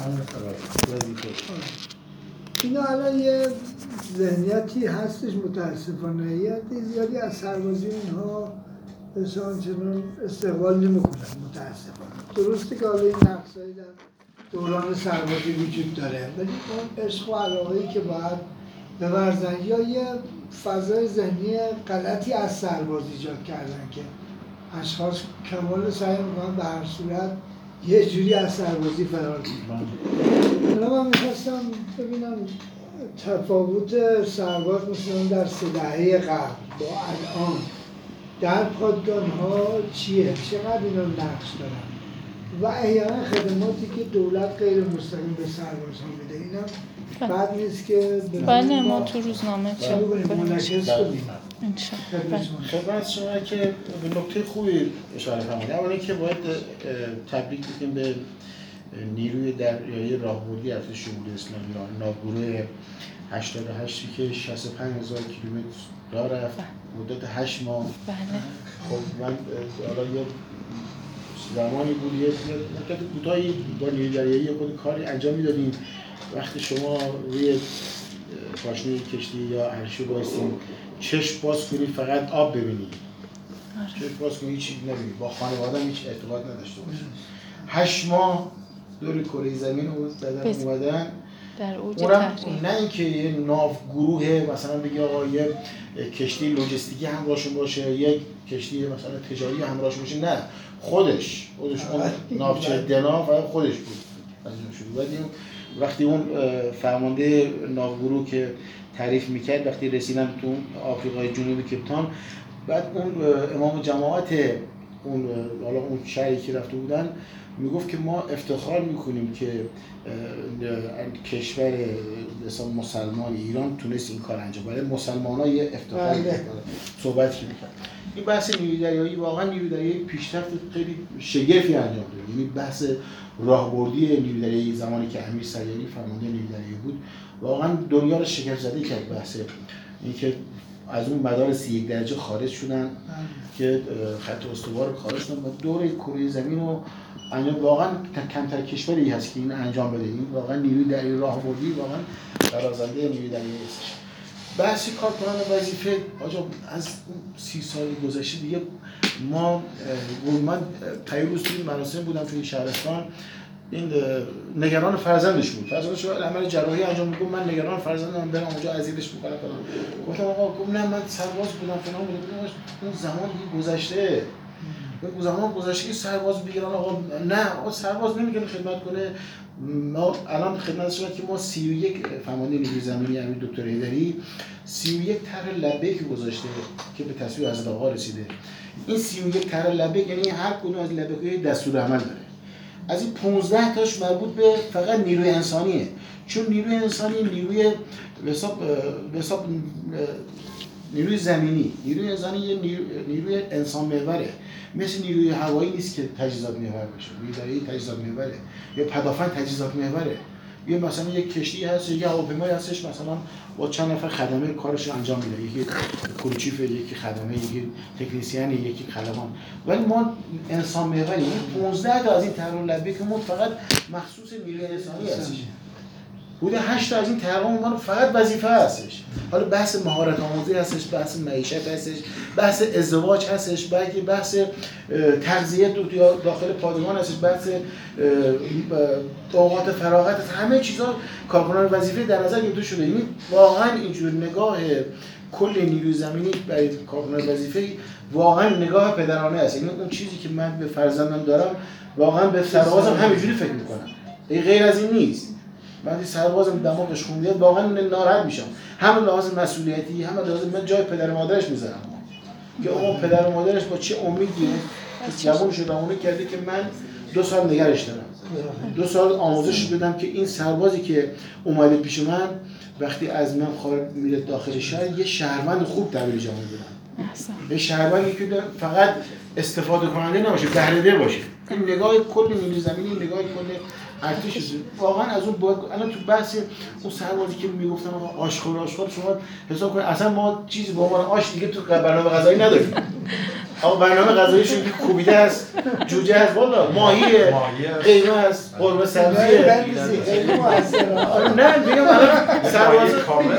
اینا الان یه ذهنیتی هستش متاسفانه، یه عده زیادی از سربازی اینها اصلا چنان استقبال نمی‌کنن متاسفانه. درسته که حالا این نقصایی در دوران سربازی وجود داره، ولی اون عشق و علاقه‌ای که باید بورزن یا یه فضای ذهنی غلطی از سرباز ایجاد کردن که اشخاص کمال سعی می‌کنن به هر صورت یه جوری از سربازی فرار کنن. حالا من می‌خواستم ببینم تفاوت سرباز مثلا در 3 دهه قبل با الان در پادگان‌ها چیه؟ چقدر اینا نقش دارن؟ و احیانا خدماتی که دولت غیر مستقیم به سربازها میده، اینا بعد نیست که بله ما تو روزنامه چه منعکس کنیم. خدمت شما که به نکته خوبی اشاره فرمودید. اولا که باید تبریک بگیم به نیروی دریایی راهبردی ارتش جمهوری اسلامی ایران، ناوگروه 88 که 65,000 کیلومتر راه رفت مدت 8 ماه. بله. خب من حالا یه زمانی بود یه مدت کوتاهی با نیروی دریایی خود کاری انجام میدادیم. وقتی شما روی پاشنه کشتی یا عرشه بایستید چشم باز کنید فقط آب ببینید، چشم باز کنید هیچ نبینید، با خانواده هیچ ارتباط نداشته باشید. 8 ماه دور کره زمین اومدن در اوج تحریم. نه اینکه یه ناوگروه مثلا بگه آقا یه کشتی لوجستیکی همراهشون باشه، یک کشتی مثلا تجاری همراهشون باشه، نه، خودش اون ناوچه دنا فقط خودش بود. وقتی اون فرمانده ناوگروه که تعریف میکرد وقتی رسیدن تو آفریقای جنوبی کیپتاون، بعد اون امام جماعت اون حالا اون شهری که رفته بودن میگفت که ما افتخار میکنیم که کشور مثلا مسلمان ایران تونست این کار انجام بده. مسلمان‌ها یه افتخاری داره صحبت می‌کنن. این بحث نیروی دریایی واقعا نیروی دریایی پیشرفت خیلی شگرفی انجام داد. یعنی بحث راهبردی نیروی دریایی زمانی که امیر سیاری فرمانده نیروی دریایی بود واقعا دنیا رو شگفت زده کرد. بحث اینکه از اون مدار 31 درجه خارج شدن که خط استوار خارج شدن و دور کره زمین رو انجام. واقعا کمتر کشوری هست که این انجام بده. این واقعا نیروی دریایی راهبردی واقعا برازنده نیروی دریایی است. بحث کارکنان وظیفه آجا از 30 سال گذشته دیگه من پیروز توی مراسم بودم توی شهرستان، این نگران فرزندش بود. فرزندش عمل جراحی انجام می‌گفت من نگران فرزندم، برم اونجا عزیزش می‌کنم فلان. گفتم آقا گفتم نه من سرباز بودم فلان بودم. اون زمان دیگه گذشته. اون زمان گذشته که سرباز بگیرن آقا نه، آقا سرباز نمی‌تونه خدمت کنه. ما الان خدمت شما که ما 31 فرمانده نیروی زمینی امیر دکتر حیدری 31 طرح لبیک گذاشته که به تصویب حضرت آقا رسیده. این 31 طرح لبیک یعنی هر کدوم از لبیک‌های دستورالعمل داره. از این 15 تاش مربوط به فقط نیروی انسانیه، چون نیروی انسانی نیروی به حساب نیروی زمینی، نیروی انسانی یه نیروی انسان محوره، مثل نیروی هوایی نیست که تجهیزات محور باشه. نیروی دریایی تجهیزات محوره، یا پدافند تجهیزات محوره، یا مثلا یک کشتی هست یا هواپیمایی هستش مثلا با چند نفر خدمه کارش رو انجام میده، یکی کلوچیف، یکی خدمه، یکی تکنسین، یکی خدمان. ولی ما انسان محوری 15 تا از این طرح لبیک ما فقط مخصوص نیروی انسانی هستش. حدود 8 تا از این طرح ما فقط وظیفه هستش. حالا بحث مهارت آموزی هستش، بحث معیشت هستش، بحث ازدواج هستش، بحث تغذیه داخل پادگان هستش، بحث اوقات فراغت هست. همه چیزا کارکنان وظیفه در نظر گرفته شده. یعنی واقعا اینجور نگاه کل نیروی زمینی برای کارکنان وظیفه واقعا نگاه پدرانه است. یعنی اون چیزی که من به فرزندم دارم واقعا به سربازم همینجوری فکر می‌کنم. غیر از این نیست. من سربازم دماغش خون بیاد واقعا ناراحت میشم. هم لحاظ مسئولیتی، هم لحاظ من جای پدر و مادرش میذارم که اون پدر و مادرش با چه امیدی جوونش رو اون کرده که من 2 سال نگرش دارم، 2 سال آموزش بدم که این سربازی که اومده پیش من وقتی از من خارج میره داخل شهر یه شهروند خوب تبدیل جامعه بدم. به شهروندی که فقط استفاده کننده نباشه، بهره ده باشه. این نگاه کل نیروی زمینی، این نگاه کل ارتش واقعا از اون باید الان تو بحث اون سربازی که میگفتن آقا آشغال شما حساب کنید اصلا ما چیزی به عنوان آش دیگه تو برنامه غذایی نداریم. آقا برنامه غذاییشون که کوبیده است، جوجه است، والا ماهیه، قیمه است، قرمه سبزیه. نه میگم الان سرباز کامل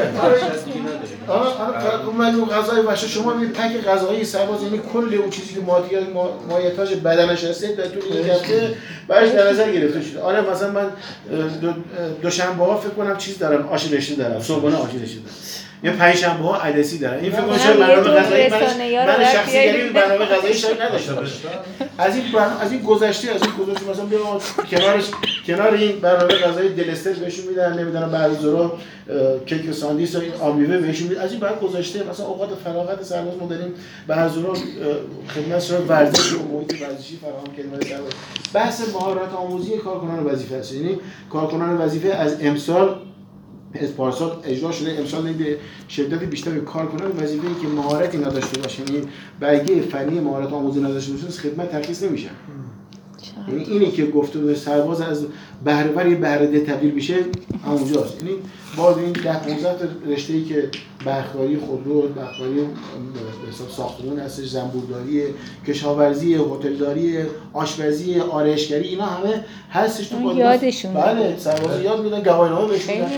من غذای وحش شما میبینید پک غذایی سرباز، یعنی کل اون چیزی که مایحتاج بدنش هست در طول این هفته براش در نظر گرفته شده. آره مثلا من دوشنبه‌ها فکر کنم چیز دارم، آش رشته دارم، صبحانه آش رشته دارم، یا پنجشنبه‌ها عدسی دارم. این فکر کنم چرا برنامه غذایی من شخصی برنامه غذایی شاید نداشته باشم. از این گذشته مثلا بیا کنار این برنامه غذایی دلستر بهشون میدن، نمیدونم بعد از ظهر کیک و ساندویچ و آمیوه بهشون میدن. از این بعد گذشته مثلا اوقات فراغت سرباز ما داریم بعد از ظهر خدمت ورزش و محیط ورزشی فراهم کردن سرباز. بحث مهارت آموزی کارکنان وظیفه است. یعنی کارکنان وظیفه از امسال از پارسال اجرا شده، امسال به شدت بیشتر کارکنان وظیفه‌ای که مهارتی نداشته باشه، یعنی برگه فنی مهارت آموزی نداشته باشه خدمت ترخیص نمیشن. یعنی اینی که گفته به سرباز از بهره‌ور یه بهره‌ده تبدیل بشه همونجاست. یعنی باز این 10-15 رشته‌ای که برخواری خودرو، برخواری به حساب ساختمون هستش، زنبورداری، کشاورزی، هتلداری، آشپزی، آرایشگری، اینا همه هستش تو باز. یادشون. بله سرباز یاد میدن، گواهینامه بهشون میدن.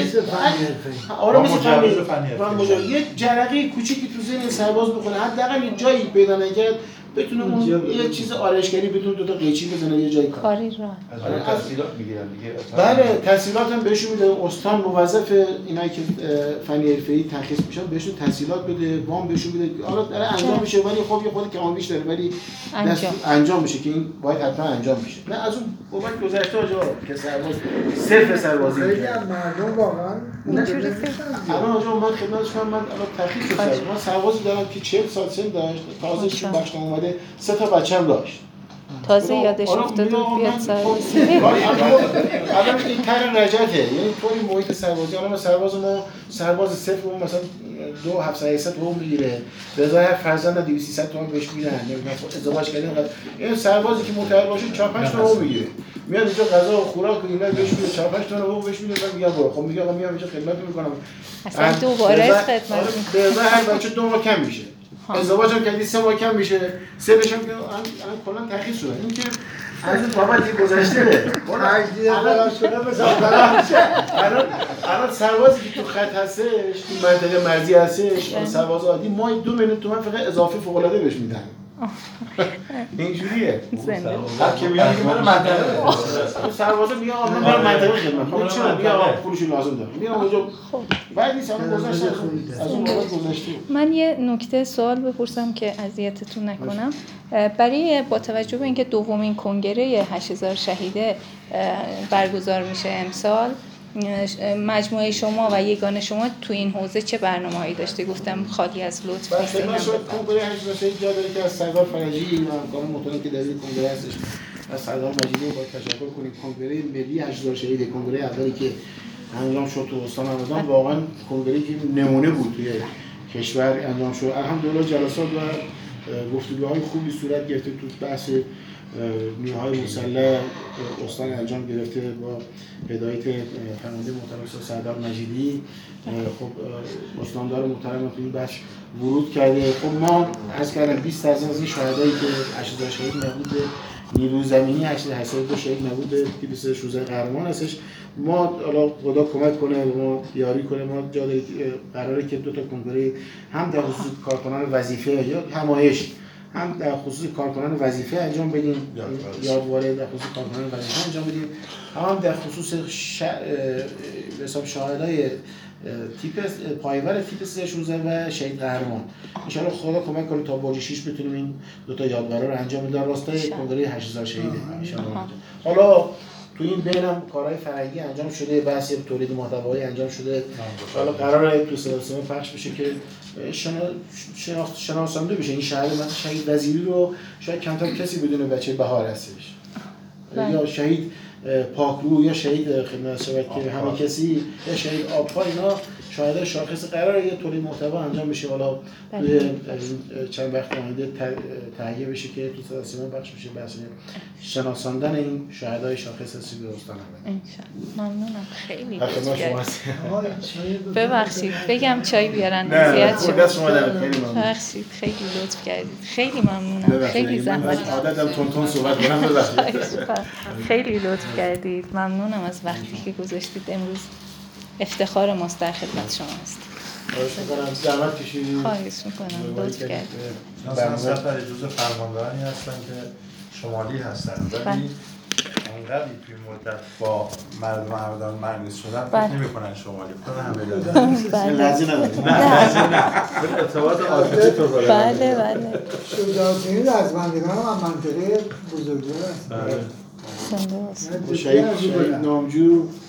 آره مثل فنی. یه جرقه کوچیکی تو ذهن سرباز بخونه، حداقل یه جایی پیدا نکرد بتونه اون یه چیز آرایشگری بتونه دو تا قیچی بزنه یه جایی کاری را از تحصیلات میگیرن دیگه. بله تحصیلات هم بهشون میده. استان موظف اینایی که فنی حرفه‌ای ترخیص میشن بهشون تحصیلات بده، وام بهشون بده. حالا داره انجام میشه ولی خب یه خود کمابیش داره ولی انجام میشه که این باید حتما انجام میشه. نه از اون بابت گذشته آجا که سرباز صفر سربازی خیلی از مردم واقعا اینجوری الان آجا من خدمتش کنم، من الان ترخیص شدم، من سربازی دارم که 40 سال سن داشت، تازه چون باشم اومده 3 تا بچه‌م داشت. تازه یادش افتاد بیاد سربازی. الان این طرح رجعته، یعنی طوری محیط سربازی. الان سرباز صفر اون مثلا 2700 تومن میگیره، به ازای هر فرزند 200-300 تومن بهش میدن، نمیدونم ازدواج کردن. این سربازی که متعهد باشه 4-5 تومن میگیره، میاد اینجا غذا و خوراک و اینا بهش میده، 4-5 تومن بهش میده. من میگم برو، خب میگم آقا میام اینجا خدمت میکنم، اصلا دوباره خدمت میکنم، به ازای هر بچه 2 ماه کم میشه، ازدواج هم کردی 3 ماه کم میشه، سنش هم که الان کلا ترخیص شده. این که از اون بابت گذشته الان سربازی که تو خط هستش، تو منطقه مرزی هستش، سرباز عادی ماهی 2 میلیون تومان فقط اضافه فوق العاده بهش میدن. اینجوریه. هر کی میاد میگه من منطقه سربازا میگه آقا من برم منطقه خدمت کنم، چرا میگه آقا پولش لازم داره، میگم اونجا بعد نیست الان گذشته از اون موقع گذشته. من یه نکته سوال بپرسم که اذیتتون نکنم. برای با توجه به اینکه دومین کنگره 8000 شهیده برگزار میشه امسال، مجموعه شما و یگان شما تو این حوزه چه برنامه‌هایی داشته؟ گفتم خالی از لطف نیست. من شاید کنگره 8000 شهید جا داره که از سردار فرجی و همکار محترم که در این کنگره هستش، از سردار مجیدی باید تشکر کنیم. کنگره ملی 8000 شهید، کنگره اولی که انجام شد تو استان همدان، واقعا کنگره‌ای که نمونه بود توی کشور انجام شد. الحمدلله جلسات و گفتگوهای خوبی صورت گرفته تو بحث نیروهای مسلح استان انجام گرفته با هدایت فرمانده محترم سردار مجیدی. خب استاندار محترم تو این بخش ورود کرده. خب ما عرض کردم 20 از این شهدایی که 80 شهید نبود، نیروی زمینی 82 شهید نبود، 216 قهرمان هستش. ما حالا خدا کمک کنه ما یاری کنه، ما جا قراره که 2 تا کنگره هم در خصوص کارکنان وظیفه یا همایش، هم در خصوص کارکنان وظیفه انجام بدیم، یادواره در خصوص کارکنان وظیفه انجام بدیم، هم در خصوص به حساب شاهدای تیپ پایور تیپ 316 و شهید قهرمان. ان شاء الله خدا کمک کنه تا برج 6 بتونیم این 2 تا یادواره رو انجام بدیم در راستای کنگره 8000 شهید ان شاء الله. حالا تو این بینم کارهای فرهنگی انجام شده، بحث تولید محتوایی انجام شده. حالا قراره تو سلسله پخش بشه که شناسانده بشه این شهر. مثلا شهید وزیری رو شاید کمتر کسی بدونه بچه بهار هستش، یا شهید پاکرو یا شهید خدمت شود که همه کسی یا شهید آبها اینا شاهد شاخص قراره یه تولید محتوا انجام بشه حالا توی چند وقت آینده تهیه بشه که تو صدا سیما بخش بشه بحث شناساندن این شاهدای شاخص سیب استان ان شاءالله. ممنونم خیلی لطف کردید. ببخشید بگم چای بیارن اذیت شد. ببخشید خیلی لطف کردید. خیلی ممنونم. خیلی زحمت عادتم تون صحبت کنم ببخشید. خیلی لطف کردید. ممنونم از وقتی که گذاشتید امروز. افتخار ماست در خدمت شما هست. خواهش می‌کنم زحمت کشیدید. خواهش می‌کنم. لطف کردید. مثلا سفر جزء فرماندهانی هستن که شمالی هستن ولی انقدری توی مدت با مردم همدان معنی شدن فکر نمی‌کنن شمالی کنن همه لحظه نداریم. نه ارتباط عاطفی تو داره. بله. شجاعت‌ترین از بندگان هم منطقه بزرگوار هستن. زنده باشید. شهید نامجو